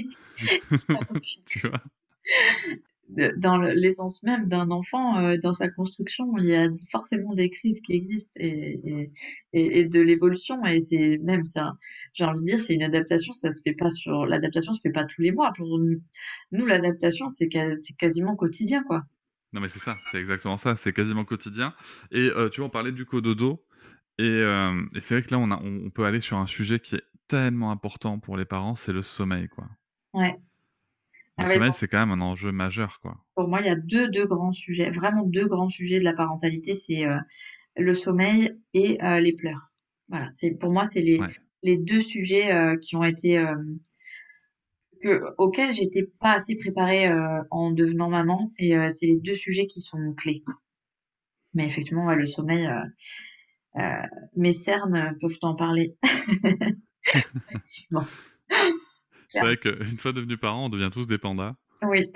tu vois? De dans le l'essence même d'un enfant, heu, dans sa construction, il y a forcément des crises qui existent et et et et de l'évolution et c'est même ça j'ai envie de dire, c'est une adaptation, ça se fait pas sur l'adaptation se fait pas tous les mois. Pour nous nous, l'adaptation, c'est qua c'est quasiment quotidien, quoi. Non, mais c'est ça, c'est exactement ça, c'est quasiment quotidien. Et euh, tu vois, on parlait du cododo, et, euh, et c'est vrai que là, on, a, on, on peut aller sur un sujet qui est tellement important pour les parents, c'est le sommeil, quoi. Ouais. Le Ah ouais, sommeil, pour, c'est quand même un enjeu majeur, quoi. pour moi, il y a deux, deux grands sujets, vraiment deux grands sujets de la parentalité, c'est euh, le sommeil et euh, les pleurs. Voilà, c'est pour moi, c'est les, Ouais. les deux sujets euh, qui ont été euh, que, auxquels j'étais pas assez préparée euh, en devenant maman, et euh, c'est les deux sujets qui sont clés. Mais effectivement, ouais, le sommeil, euh, euh, mes cernes peuvent en parler. Effectivement. C'est vrai qu'une fois devenu parent, on devient tous des pandas. Oui,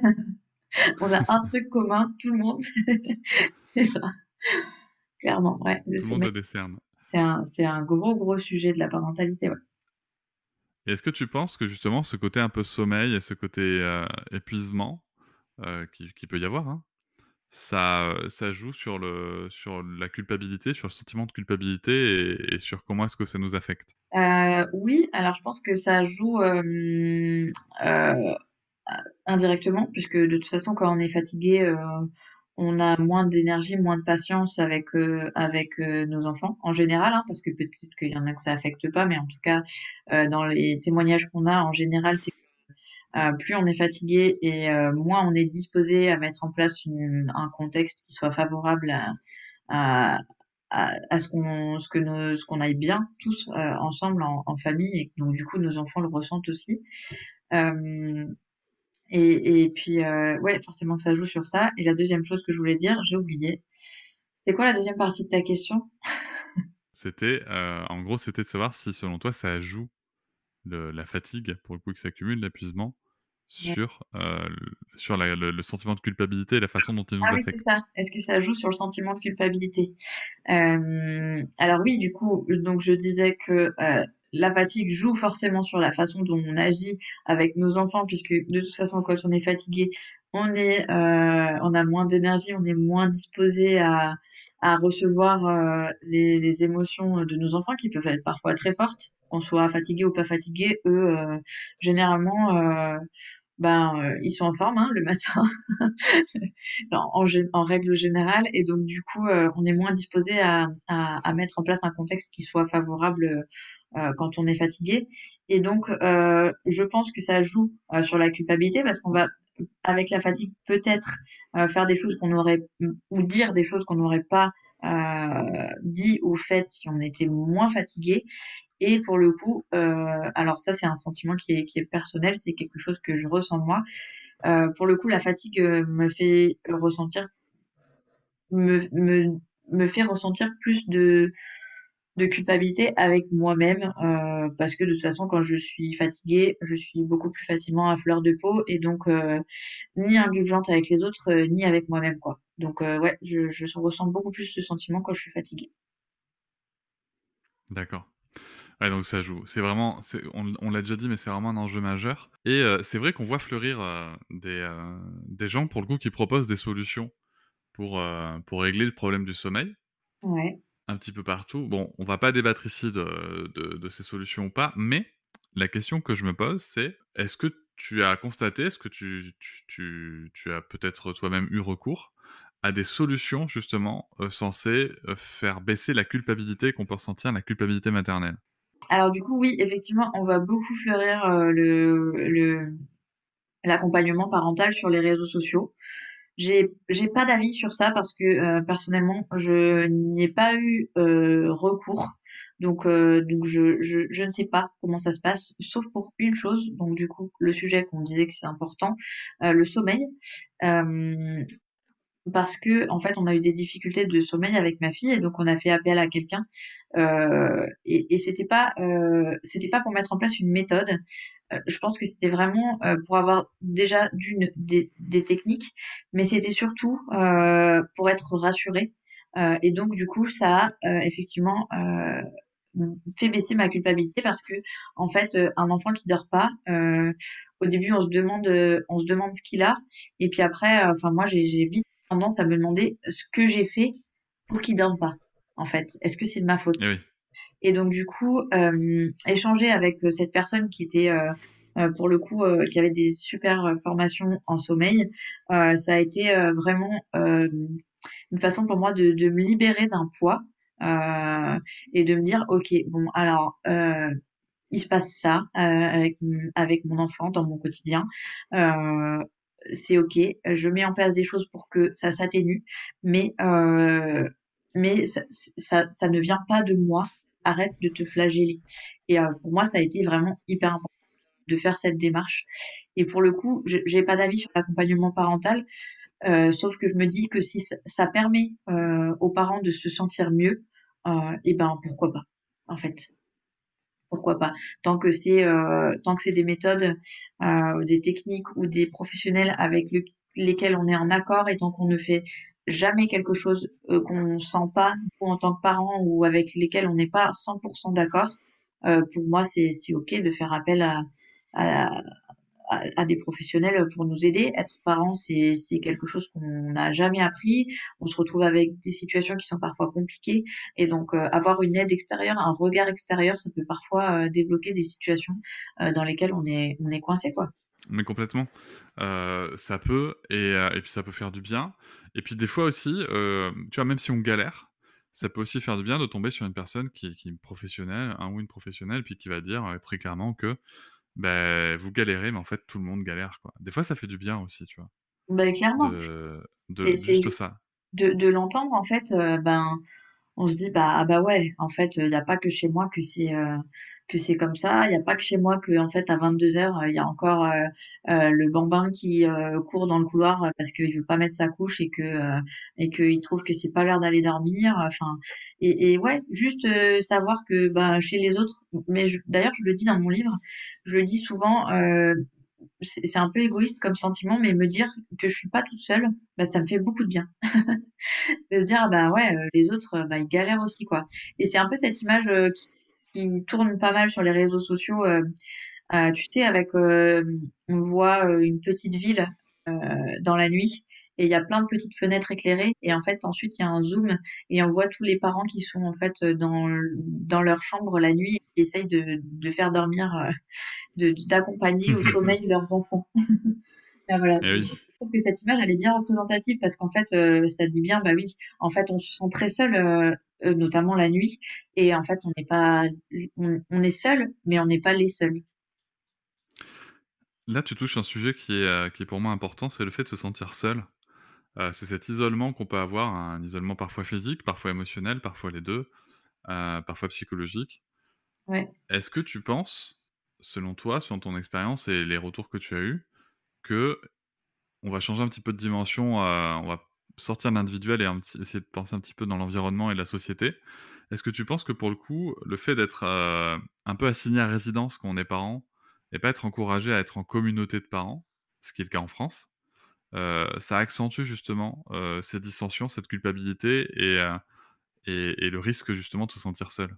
on a un truc commun, tout le monde, c'est ça, clairement. Ouais, le Tout le monde sommeil, a des cernes. c'est un, c'est un gros, gros sujet de la parentalité. Ouais. Et est-ce que tu penses que justement, ce côté un peu sommeil et ce côté euh, épuisement euh, qui, qui peut y avoir, hein, ça, euh, ça joue sur le, sur la culpabilité, sur le sentiment de culpabilité et, et sur comment est-ce que ça nous affecte? Euh, oui, alors je pense que ça joue euh, euh, indirectement, puisque de toute façon, quand on est fatigué, euh, on a moins d'énergie, moins de patience avec euh, avec euh, nos enfants en général, hein, parce que peut-être qu'il y en a que ça affecte pas, mais en tout cas, euh, dans les témoignages qu'on a en général, c'est Euh, plus on est fatigué et euh, moins on est disposé à mettre en place une- un contexte qui soit favorable à, à, à, à ce qu'on ce que nos, ce qu'on aille bien tous euh, ensemble en, en famille, et que donc du coup nos enfants le ressentent aussi. Euh, et, et puis euh, ouais, forcément ça joue sur ça. Et la deuxième chose que je voulais dire, j'ai oublié. C'était quoi la deuxième partie de ta question? C'était, euh, en gros, c'était de savoir si, selon toi, ça joue le- la fatigue, pour le coup, qui s'accumule, l'épuisement, sur, euh, le- sur la- le, le sentiment de culpabilité et la façon dont il Ah nous oui, c'est affecte. ça. Est-ce que ça joue sur le sentiment de culpabilité? Euh, alors oui, du coup, donc je disais que euh, la fatigue joue forcément sur la façon dont on agit avec nos enfants, puisque de toute façon, quand on est fatigué, on est, euh, on a moins d'énergie, on est moins disposé à, à recevoir euh, les, les émotions de nos enfants, qui peuvent être parfois très fortes, qu'on soit fatigué ou pas fatigué. Eux, euh, généralement, euh, ben, euh, ils sont en forme, hein, le matin. en, en gé- en règle générale, et donc du coup euh, on est moins disposé à, à, à mettre en place un contexte qui soit favorable euh, quand on est fatigué, et donc euh, je pense que ça joue euh, sur la culpabilité, parce qu'on va avec la fatigue peut-être euh, faire des choses qu'on aurait, ou dire des choses qu'on n'aurait pas euh, dit ou faites si on était moins fatigué. Et pour le coup, euh, alors ça c'est un sentiment qui est, qui est personnel, c'est quelque chose que je ressens moi. Euh, pour le coup, la fatigue euh, me fait ressentir, me, me, me fait ressentir plus de, de culpabilité avec moi-même, euh, parce que de toute façon, quand je suis fatiguée, je suis beaucoup plus facilement à fleur de peau, et donc euh, ni indulgente avec les autres, euh, ni avec moi-même, quoi. Donc euh, ouais, je, je ressens beaucoup plus ce sentiment quand je suis fatiguée. D'accord. Ouais, donc ça joue. C'est vraiment, c'est- on, on l'a déjà dit, mais c'est vraiment un enjeu majeur. Et euh, c'est vrai qu'on voit fleurir euh, des, euh, des gens, pour le coup, qui proposent des solutions pour, euh, pour régler le problème du sommeil, Ouais. un petit peu partout. Bon, on va pas débattre ici de, de, de ces solutions ou pas, mais la question que je me pose, c'est est-ce que tu as constaté, est-ce que tu, tu, tu, tu as peut-être toi-même eu recours à des solutions, justement, euh, censées euh, faire baisser la culpabilité qu'on peut ressentir, la culpabilité maternelle? Alors du coup, oui, effectivement, on va beaucoup fleurir euh, le, le, l'accompagnement parental sur les réseaux sociaux. J'ai j'ai pas d'avis sur ça, parce que euh, personnellement je n'y ai pas eu euh, recours, donc euh, donc je, je je ne sais pas comment ça se passe, sauf pour une chose, donc du coup le sujet qu'on disait que c'est important, euh, le sommeil. Euh, Parce que en fait on a eu des difficultés de sommeil avec ma fille, et donc on a fait appel à quelqu'un, euh, et, et c'était pas euh, c'était pas pour mettre en place une méthode. Euh, je pense que c'était vraiment euh, pour avoir déjà d'une des, des techniques, mais c'était surtout euh, pour être rassurée. Euh, et donc du coup, ça a euh, effectivement euh, fait baisser ma culpabilité, parce que en fait, euh, un enfant qui dort pas, euh, au début, on se demande, euh, on se demande ce qu'il a, et puis après, euh, enfin moi, j'ai j'ai vite tendance à me demander ce que j'ai fait pour qu'il dorme pas. En fait, est-ce que c'est de ma faute? Eh oui. Et donc du coup, euh, échanger avec euh, cette personne qui était euh, euh, pour le coup, euh, qui avait des super euh, formations en sommeil. Euh, ça a été euh, vraiment euh, une façon pour moi de, de me libérer d'un poids euh, et de me dire, ok, bon, alors euh, il se passe ça euh, avec m- avec mon enfant dans mon quotidien. Euh, c'est ok, je mets en place des choses pour que ça s'atténue, mais euh, mais ça, ça ça ne vient pas de moi. Arrête de te flageller. Et euh, pour moi, ça a été vraiment hyper important de faire cette démarche. Et pour le coup, je- j'ai pas d'avis sur l'accompagnement parental, euh, sauf que je me dis que si ça, ça permet euh, aux parents de se sentir mieux, euh, et ben pourquoi pas, en fait. Pourquoi pas? Tant que c'est euh, tant que c'est des méthodes, euh, des techniques ou des professionnels avec le- lesquels on est en accord et tant qu'on ne fait jamais quelque chose euh, qu'on sent pas ou en tant que parent ou avec lesquels on n'est pas cent pour cent d'accord, euh, pour moi c'est c'est ok de faire appel à, à, à, à des professionnels pour nous aider. Être parent, c'est c'est quelque chose qu'on n'a jamais appris. On se retrouve avec des situations qui sont parfois compliquées et donc euh, avoir une aide extérieure, un regard extérieur, ça peut parfois euh, débloquer des situations euh, dans lesquelles on est on est coincé quoi. Mais complètement. Heu, ça peut et heu et puis ça peut faire du bien et puis des fois aussi, heu, tu vois, même si on galère, ça peut aussi faire du bien de tomber sur une personne qui est qui est professionnelle, un ou une professionnelle, puis qui va dire, heu, très clairement que, beh, vous galérez, mais en fait tout le monde galère, quoi. Des fois ça fait du bien aussi, tu vois? Ben clairement, De c'est de c'est juste ju- ça. de de l'entendre en fait, euh, ben on se dit bah ah bah ouais en fait il y a pas que chez moi que c'est euh, que c'est comme ça, il y a pas que chez moi que en fait à vingt-deux heures il y a encore euh, euh, le bambin qui euh, court dans le couloir euh, parce qu'il veut pas mettre sa couche et que euh, et qu'il trouve que c'est pas l'heure d'aller dormir, enfin et, et ouais juste euh, savoir que bah chez les autres, mais je- d'ailleurs je le dis dans mon livre, je le dis souvent, euh, c'est c'est un peu égoïste comme sentiment, mais me dire que je suis pas toute seule, bah ça me fait beaucoup de bien de se dire, ah bah ouais, euh, les autres, euh, bah, ils galèrent aussi, quoi. Et c'est un peu cette image euh, qui, qui tourne pas mal sur les réseaux sociaux. Euh, euh, tu sais, avec, euh, on voit euh, une petite ville euh, dans la nuit et il y a plein de petites fenêtres éclairées. Et en fait, ensuite, il y a un zoom et on voit tous les parents qui sont en fait euh, dans, dans leur chambre la nuit et qui essayent de, de faire dormir, euh, de, d'accompagner au sommeil leurs enfants. Ah, voilà. Et Je oui. trouve que cette image, elle est bien représentative parce qu'en fait, euh, ça dit bien, bah oui, en fait, on se sent très seul, euh, euh, notamment la nuit, et en fait, on n'est pas, on, on est seul, mais on n'est pas les seuls. Là, tu touches un sujet qui est, heu, qui est pour moi important, c'est le fait de se sentir seul. Heu, c'est cet isolement qu'on peut avoir, un isolement parfois physique, parfois émotionnel, parfois les deux, heu, parfois psychologique. Ouais. Est-ce que tu penses, selon toi, selon ton expérience et les retours que tu as eus, que on va changer un petit peu de dimension, heu, on va sortir de l'individuel et un petit essayer de penser un petit peu dans l'environnement et la société. Est-ce que tu penses que pour le coup, le fait d'être, heu, un peu assigné à résidence quand on est parent et pas être encouragé à être en communauté de parents, ce qui est le cas en France, heu, ça accentue justement, heu, ces dissensions, cette culpabilité et heu et et le risque justement de se sentir seul?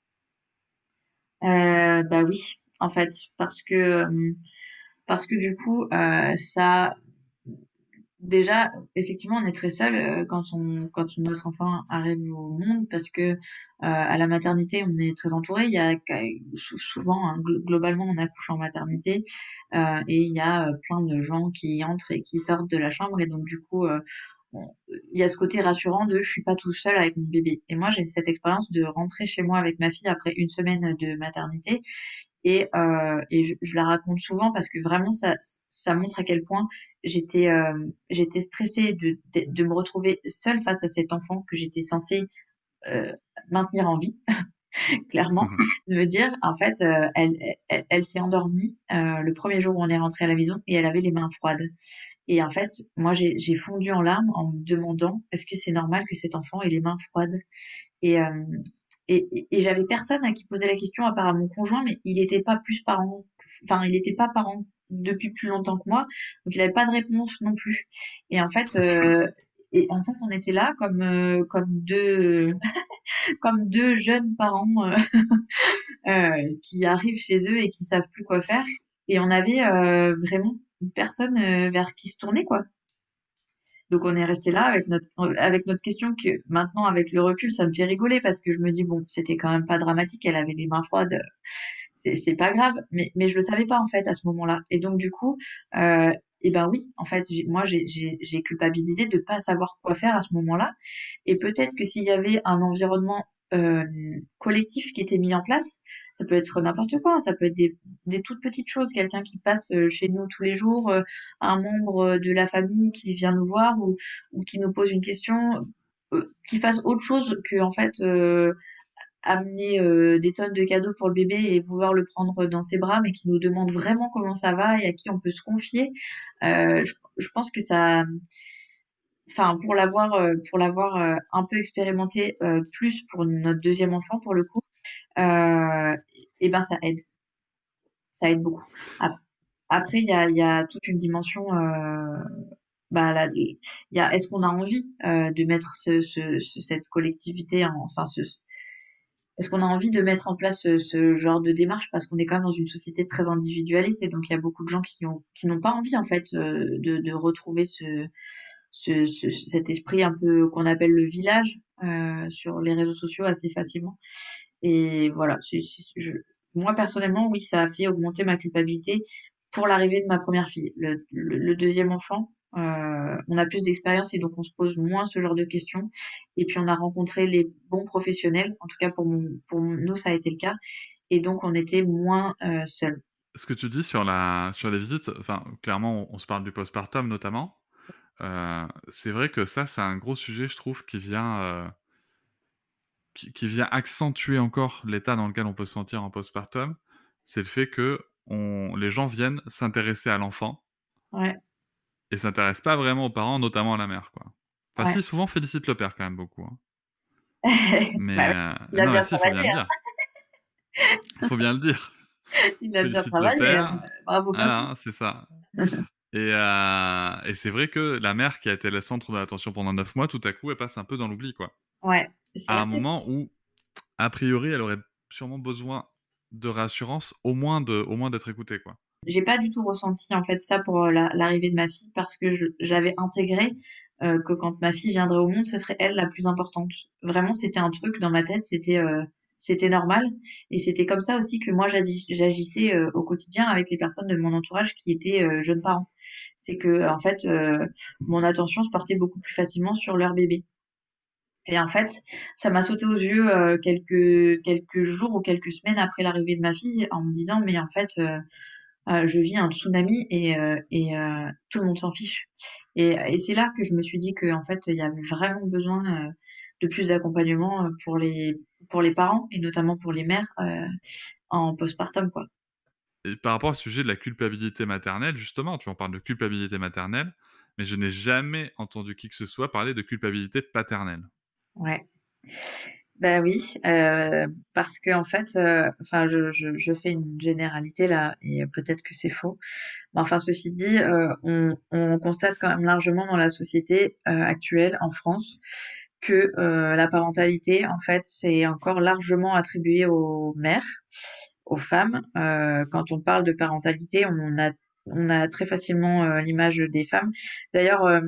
Euh, bah oui, en fait, parce que, euh, parce que du coup, euh, ça, déjà, effectivement, on est très seul euh, quand on quand notre enfant arrive au monde parce que euh, à la maternité, on est très entouré. Il y a sou- souvent, hein, glo- globalement, on accouche en maternité euh, et il y a euh, plein de gens qui entrent et qui sortent de la chambre et donc du coup, euh, on- il y a ce côté rassurant de je suis pas tout seul avec mon bébé. Et moi, j'ai cette expérience de rentrer chez moi avec ma fille après une semaine de maternité et, euh, et je, je la raconte souvent parce que vraiment ça, ça montre à quel point j'étais euh, j'étais stressée de, de, de me retrouver seule face à cet enfant que j'étais censée euh, maintenir en vie, clairement. De me dire, en fait, euh, elle, elle, elle s'est endormie euh, le premier jour où on est rentré à la maison et elle avait les mains froides. Et en fait, moi, j'ai j'ai fondu en larmes en me demandant, est-ce que c'est normal que cet enfant ait les mains froides? Et, euh, et, et, et j'avais personne à qui poser la question à part à mon conjoint, mais il n'était pas plus parent, enfin, il n'était pas parent depuis plus longtemps que moi, donc il n'avait pas de réponse non plus. Et en fait, euh, et en fait, on était là comme euh, comme deux comme deux jeunes parents euh, euh, qui arrivent chez eux et qui savent plus quoi faire. Et on avait euh, vraiment personne euh, vers qui se tourner, quoi. Donc on est resté là avec notre avec notre question que maintenant avec le recul ça me fait rigoler parce que je me dis bon c'était quand même pas dramatique, elle avait les mains froides, c'est c'est pas grave, mais mais je le savais pas en fait à ce moment-là. Et donc du coup, euh, et ben oui, en fait, j'ai- moi j'ai j'ai j'ai culpabilisé de pas savoir quoi faire à ce moment-là. Et peut-être que s'il y avait un environnement euh, collectif qui était mis en place, ça peut être n'importe quoi, hein, ça peut être des des toutes petites choses, quelqu'un qui passe euh, chez nous tous les jours, euh, un membre de la famille qui vient nous voir ou ou qui nous pose une question, euh, qui fasse autre chose que en fait. Euh, amener euh, des tonnes de cadeaux pour le bébé et vouloir le prendre dans ses bras, mais qui nous demande vraiment comment ça va et à qui on peut se confier. Euh, je, je pense que ça, enfin pour l'avoir, euh, pour l'avoir euh, un peu expérimenté euh, plus pour notre deuxième enfant pour le coup, euh, et ben ça aide, ça aide beaucoup. Ap- Après, il y a, il y a toute une dimension. Euh, bah, là, il y a, est-ce qu'on a envie euh, de mettre ce, ce, ce- cette collectivité, en, enfin ce, est-ce qu'on a envie de mettre en place ce, ce genre de démarche parce qu'on est quand même dans une société très individualiste et donc il y a beaucoup de gens qui ont qui n'ont pas envie en fait euh, de, de retrouver ce, ce, ce- cet esprit un peu qu'on appelle le village euh, sur les réseaux sociaux assez facilement. Et voilà, c'est- c'est- je, moi personnellement, oui, ça a fait augmenter ma culpabilité pour l'arrivée de ma première fille. Le, le, le deuxième enfant, euh, on a plus d'expérience et donc on se pose moins ce genre de questions. Et puis on a rencontré les bons professionnels, en tout cas pour mon, pour nous ça a été le cas, et donc on était moins euh, seuls. Ce que tu dis sur la sur les visites, enfin, clairement, on on se parle du postpartum notamment. Heu, c'est vrai que ça, c'est un gros sujet, je trouve, qui vient, heu, qui qui vient accentuer encore l'état dans lequel on peut se sentir en postpartum. C'est le fait que on les gens viennent s'intéresser à l'enfant Ouais, et s'intéressent pas vraiment aux parents, notamment à la mère, quoi. Enfin ouais. si, souvent félicitent le père quand même beaucoup, hein. Bah Mais, oui, heu, il a non, mais bien si, il faut travaillé, bien le hein. dire. Faut bien le dire. Il a bien Félicite le travaillé, hein. père. Bravo Voilà, papy. hein, c'est ça. Et, heu et c'est vrai que la mère qui a été le centre de l'attention pendant neuf mois, tout à coup, elle passe un peu dans l'oubli, quoi. Ouais, c'est À un assez. moment où, a priori, elle aurait sûrement besoin de réassurance, au moins de au moins d'être écoutée, quoi. J'ai pas du tout ressenti en fait ça pour euh, la- l'arrivée de ma fille parce que je- j'avais intégré euh, que quand ma fille viendrait au monde, ce serait elle la plus importante. Vraiment, c'était un truc dans ma tête, c'était euh, c'était normal et c'était comme ça aussi que moi j'agis- j'agissais euh, au quotidien avec les personnes de mon entourage qui étaient euh, jeunes parents. C'est que en fait, euh, mon attention se portait beaucoup plus facilement sur leur bébé. Et en fait, ça m'a sauté aux yeux euh, quelques quelques jours ou quelques semaines après l'arrivée de ma fille en me disant mais en fait euh, euh, je vis un tsunami et, euh, et euh, tout le monde s'en fiche. Et, et c'est là que je me suis dit que en fait, il y avait vraiment besoin euh, de plus d'accompagnement euh, pour les pour les parents et notamment pour les mères euh, en postpartum, quoi. Et par rapport au sujet de la culpabilité maternelle, justement, tu en parles de culpabilité maternelle, mais je n'ai jamais entendu qui que ce soit parler de culpabilité paternelle. Ouais. Bah oui, euh, parce que en fait, euh, enfin, je, je, je fais une généralité là, et peut-être que c'est faux. Mais enfin, ceci dit, euh, on, on constate quand même largement dans la société euh, actuelle en France que euh, la parentalité, en fait, c'est encore largement attribué aux mères, aux femmes. Euh, quand on parle de parentalité, on a, on a très facilement euh, l'image des femmes. D'ailleurs, euh,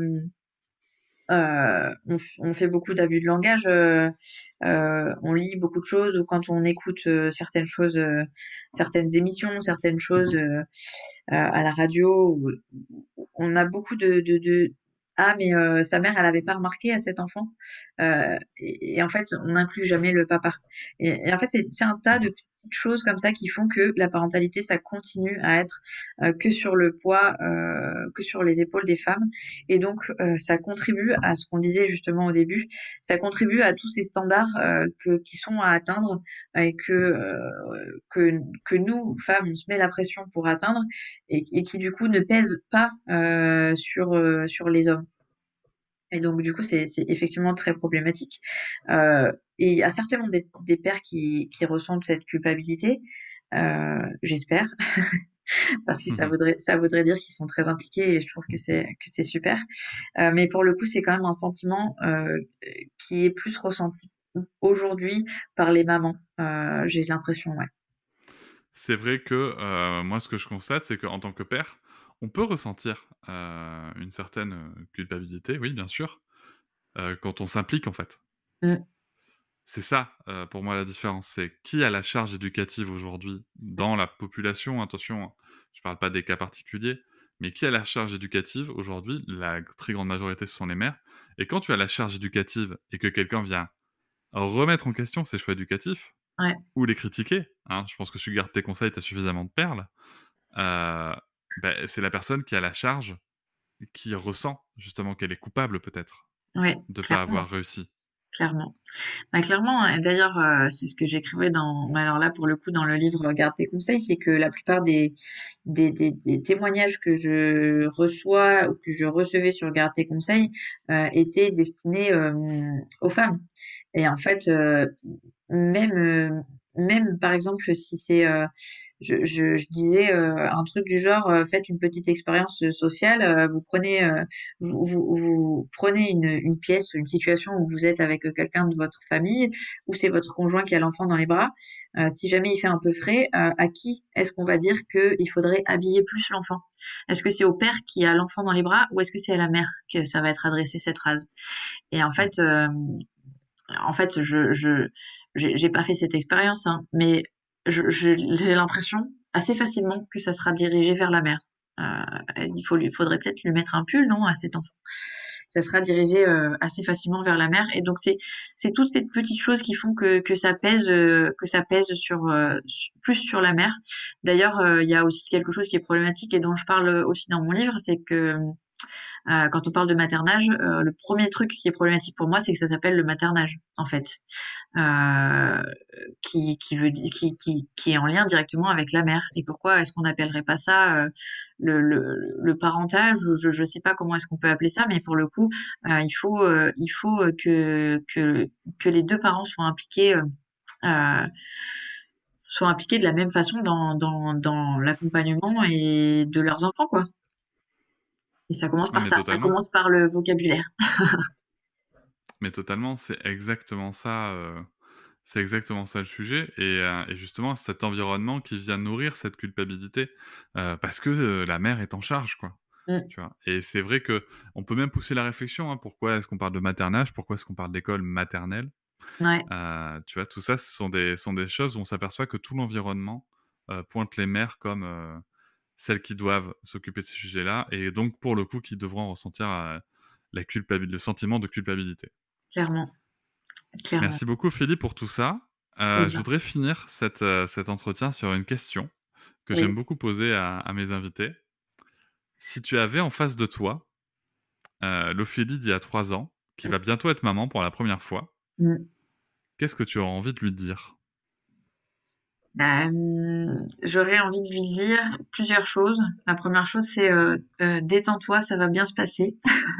euh, on, f- on fait beaucoup d'abus de langage, euh, euh, on lit beaucoup de choses, ou quand on écoute euh, certaines choses, euh, certaines émissions, certaines choses euh, euh, à la radio, ou- on a beaucoup de, de, de ah mais euh, sa mère elle avait pas remarqué à cet enfant. Euh, et, et en fait on n'inclut jamais le papa. Et, et en fait c'est c'est un tas de Mmh. petites choses comme ça qui font que la parentalité ça continue à être euh, que sur le poids, euh, que sur les épaules des femmes. Et donc euh, ça contribue à ce qu'on disait justement au début, ça contribue à tous ces standards euh, que, qui sont à atteindre et que, euh, que que nous femmes on se met la pression pour atteindre et, et qui du coup ne pèsent pas euh, sur euh, sur les hommes. Et donc du coup c'est c'est effectivement très problématique. Euh, et il y a certainement des, des pères qui qui ressentent cette culpabilité, euh, j'espère, parce que ça Mmh. voudrait ça voudrait dire qu'ils sont très impliqués et je trouve que c'est que c'est super. Euh, mais pour le coup c'est quand même un sentiment euh, qui est plus ressenti aujourd'hui par les mamans. Euh, j'ai l'impression, ouais. C'est vrai que, heu, moi, ce que je constate, c'est qu'en tant que père, on peut ressentir, heu, une certaine, heu, culpabilité, oui, bien sûr, heu, quand on s'implique, en fait. Mm. c'est ça, heu, pour moi la différence. C'est qui a la charge éducative aujourd'hui dans la population, attention, je parle pas des cas particuliers, mais qui a la charge éducative aujourd'hui? La g très grande majorité, ce sont les mères et quand tu as la charge éducative et que quelqu'un vient remettre en question ses choix éducatifs Ouais, ou les critiquer, hein, je pense que si tu gardes tes conseils, tu as suffisamment de perles, heu, beh, c'est la personne qui a la charge, qui ressent justement qu'elle est coupable peut-être ouais, de pas clairement, avoir réussi. clairement. Bah, clairement, et d'ailleurs, heu, c'est ce que j'écrivais dans mais alors là, pour le coup, dans le livre «Garde tes conseils», c'est que la plupart des des des des témoignages que je reçois ou que je recevais sur «Garde tes conseils», heu, étaient destinés, hem, aux femmes et en fait, heu, même, heu, même par exemple si c'est, heu, je je je disais, heu, un truc du genre, heu: «Faites une petite expérience, heu, sociale, heu, vous prenez, heu, vous vous vous prenez une, une pièce, une situation où vous êtes avec, heu, quelqu'un de votre famille, ou c'est votre conjoint qui a l'enfant dans les bras. Heu, si jamais il fait un peu frais, heu, à qui est-ce qu'on va dire qu'il faudrait habiller plus l'enfant? Est-ce que c'est au père qui a l'enfant dans les bras ou est-ce que c'est à la mère que ça va être adressé cette phrase? Et en Mmh. fait, hem, en fait, je je j'ai j'ai pas fait cette expérience, hein, mais je je j'ai l'impression assez facilement que ça sera dirigé vers la mère. Heu, il faut lui faudrait peut-être lui mettre un pull, non, à cet enfant? Ça sera dirigé, heu, assez facilement vers la mère et donc c'est c'est toutes ces petites choses qui font que que ça pèse, heu, que ça pèse sur, heu, su plus sur la mère. D'ailleurs, heu, il y a aussi quelque chose qui est problématique et dont je parle, aussi dans mon livre, c'est que, Heu, quand on parle de maternage, heu, le premier truc qui est problématique pour moi, c'est que ça s'appelle le maternage, en fait, heu, qui qui veut di qui qui qui est en lien directement avec la mère et pourquoi est-ce qu'on n'appellerait pas ça, heu, le le le parentage? Je je sais pas comment est-ce qu'on peut appeler ça, mais pour le coup, heu, il faut, heu, il faut, heu, que que que les deux parents soient impliqués, heu heu, soient impliqués de la même façon dans dans dans l'accompagnement et de leurs enfants, quoi et ça commence Ah par mais ça, ça totalement, commence par le vocabulaire. mais totalement, c'est exactement ça, heu, c'est exactement ça le sujet et heu et justement cet environnement qui vient nourrir cette culpabilité, heu, parce que, heu, la mère est en charge, quoi, Mmh. tu vois? Et c'est vrai qu'on peut même pousser la réflexion, hein. Pourquoi est-ce qu'on parle de maternage? Pourquoi est-ce qu'on parle d'école maternelle? Ouais. Heu, tu vois? Tout ça, ce sont des sont des choses où on s'aperçoit que tout l'environnement, heu, pointe les mères comme, heu, celles qui doivent s'occuper de ces sujets-là et donc pour le coup, qui devront ressentir, heu, la culpabil le sentiment de culpabilité. Clairement, clairement. Merci beaucoup Philippe pour tout ça. Eh Heu, je ben, voudrais finir cet, heu, cet entretien sur une question que j'aime oui. beaucoup poser à à mes invités. Si tu avais en face de toi, heu, l'Ophélie d'il y a trois ans, qui va bientôt être maman pour la première fois, Mmh. qu'est-ce que tu aurais envie de lui dire? Bah, mmh, j'aurais envie de lui dire plusieurs choses. La première chose, c'est, heu heu: «Détends-toi, ça va bien se passer».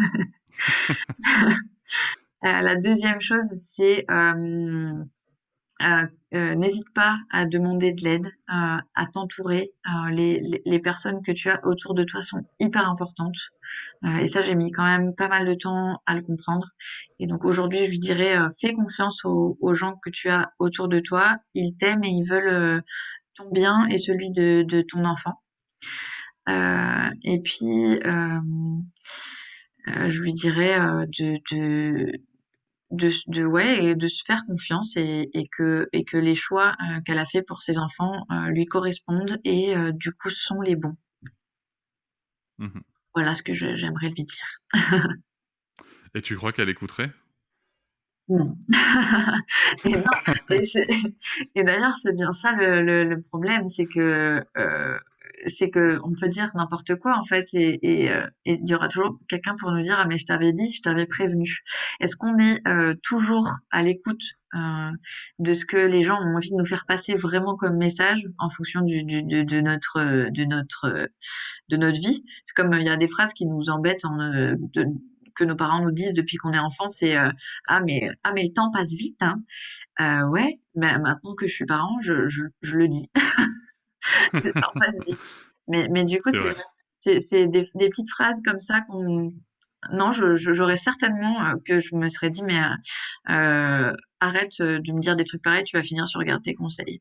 Heu, la deuxième chose, c'est, hem, heu heu, n'hésite pas à demander de l'aide, à à t'entourer. Heu, les les les personnes que tu as autour de toi sont hyper importantes. Heu et ça, j'ai mis quand même pas mal de temps à le comprendre et donc aujourd'hui, je lui dirais, heu: «Fais confiance aux aux gens que tu as autour de toi. Ils t'aiment et ils veulent, heu, ton bien et celui de de ton enfant». Heu et puis, hem, heu, je lui dirais, heu, de de de s de ouais et de se faire confiance et et que et que les choix, heu, qu'elle a faits pour ses enfants, heu, lui correspondent et heu, du coup sont les bons. Mmh. Voilà ce que je j'aimerais lui dire. Et tu crois qu'elle écouterait? Non. Et non, et c'est et d'ailleurs, c'est bien ça le le le problème, c'est que, heu, c'est qu'on peut dire n'importe quoi, en fait et et heu et il y aura toujours quelqu'un pour nous dire: «Ah mais je t'avais dit, je t'avais prévenu». Est-ce qu'on est, heu, toujours à l'écoute, heu, de ce que les gens ont envie de nous faire passer vraiment comme message en fonction du du de de notre, heu, de notre, heu, de notre vie? C'est comme, heu, il y a des phrases qui nous embêtent en, heu, de que nos parents nous disent depuis qu'on est enfant, c'est, heu: «Ah mais ah mais le temps passe vite, hein». Heu, ouais, bah, maintenant que je suis parent, je je je le dis. Le temps passe vite. Mais mais du coup, C'est c'est vrai. vrai. C'est c'est des des petites phrases comme ça qu'on non, je je j'aurais certainement, heu, que je me serais dit: «Mais, heu heu, arrête, heu, de me dire des trucs pareils, tu vas finir sur garde tes conseils».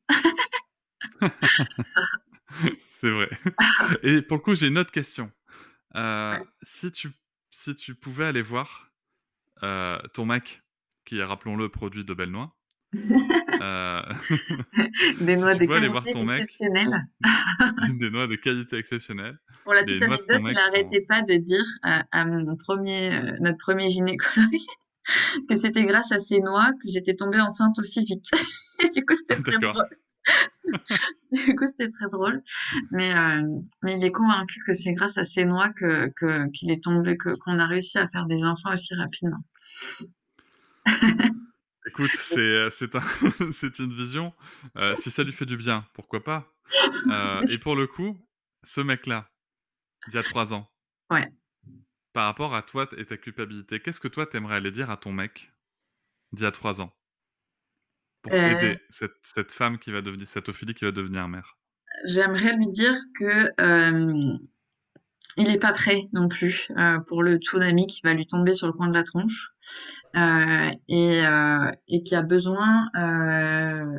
C'est vrai. Et pour le coup, j'ai une autre question. Heu, Ouais. si tu si tu pouvais aller voir, heu, ton mec, qui est, rappelons-le, produit de Belnois, Euh, Des si noix tu de peux aller voir qualité ton mec, exceptionnelle. des noix de qualité exceptionnelle, Pour la les petite noix de ton anecdote, il mec sont... arrêtait pas de dire à, à mon premier, euh, notre premier gynécologue que c'était grâce à ces noix que j'étais tombée enceinte aussi vite. Et du coup, c'était très D'accord. drôle. Du coup, c'était très drôle. Mais, euh, mais il est convaincu que c'est grâce à ces noix que, que, qu'il est tombé, que, qu'on a réussi à faire des enfants aussi rapidement. Écoute, c'est, euh, c'est, un, c'est une vision. Euh, si ça lui fait du bien, pourquoi pas. Euh, et pour le coup, ce mec-là, il y a trois ans, Ouais. par rapport à toi et ta culpabilité, qu'est-ce que toi t'aimerais aller dire à ton mec d'il y a trois ans pour Euh, aider cette, cette femme qui va devenir, cette Ophélie qui va devenir mère? J'aimerais lui dire que euh, il est pas prêt non plus euh, pour le tsunami qui va lui tomber sur le coin de la tronche euh, et, euh, et qui a besoin euh,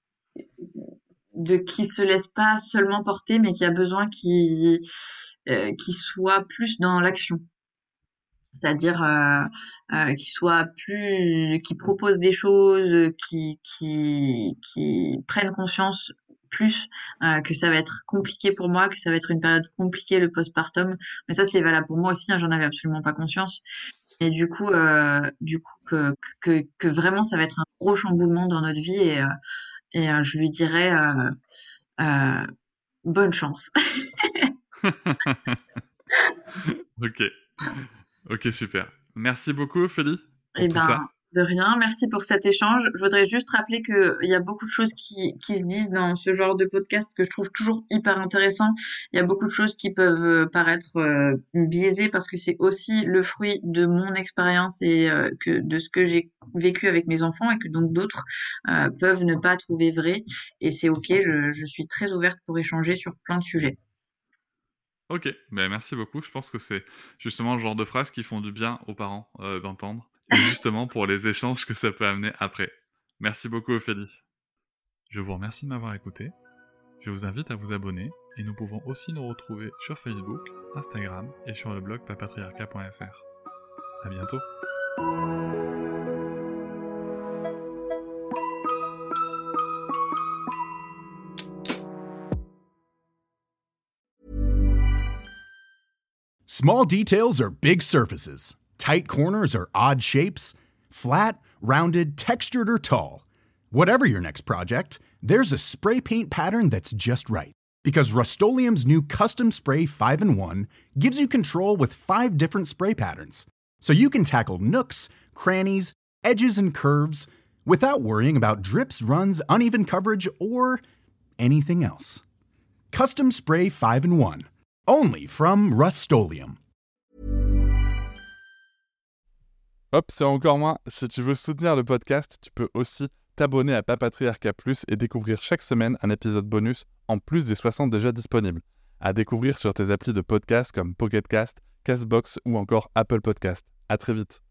de qui se laisse pas seulement porter, mais qui a besoin qui euh, qui soit plus dans l'action. C'est-à-dire euh, euh, qui soit plus, qui propose des choses, qui qui qui prennent conscience plus euh, que ça va être compliqué pour moi, que ça va être une période compliquée le postpartum. Mais ça c'est valable pour moi aussi, hein, j'en avais absolument pas conscience. Et du coup, euh, du coup que, que que vraiment ça va être un gros chamboulement dans notre vie et euh, et euh, je lui dirais euh, euh, bonne chance. Ok, ok, super. Merci beaucoup, Ophélie, pour Eh tout ben, ça. de rien. Merci pour cet échange. Je voudrais juste rappeler qu'il y a beaucoup de choses qui, qui se disent dans ce genre de podcast que je trouve toujours hyper intéressant. Il y a beaucoup de choses qui peuvent euh, paraître euh, biaisées parce que c'est aussi le fruit de mon expérience et euh, que de ce que j'ai vécu avec mes enfants et que donc d'autres euh, peuvent ne pas trouver vrai. Et c'est OK. Je, je suis très ouverte pour échanger sur plein de sujets. Ok, ben merci beaucoup. Je pense que c'est justement le genre de phrases qui font du bien aux parents euh, d'entendre. Et justement pour les échanges que ça peut amener après. Merci beaucoup, Ophélie. Je vous remercie de m'avoir écouté. Je vous invite à vous abonner et nous pouvons aussi nous retrouver sur Facebook, Instagram et sur le blog papatriarcat point f r. À bientôt. Small details are big surfaces. Tight corners are odd shapes. Flat, rounded, textured, or tall. Whatever your next project, there's a spray paint pattern that's just right. Because Rust-Oleum's new Custom Spray five in one gives you control with five different spray patterns. So you can tackle nooks, crannies, edges, and curves without worrying about drips, runs, uneven coverage, or anything else. Custom Spray five in one. Only from Rust-Oleum. Hop, c'est encore moins. Si tu veux soutenir le podcast, tu peux aussi t'abonner à Papatriarcat Plus et découvrir chaque semaine un épisode bonus en plus des soixante déjà disponibles. À découvrir sur tes applis de podcast comme Pocket Cast, Castbox ou encore Apple Podcast. À très vite.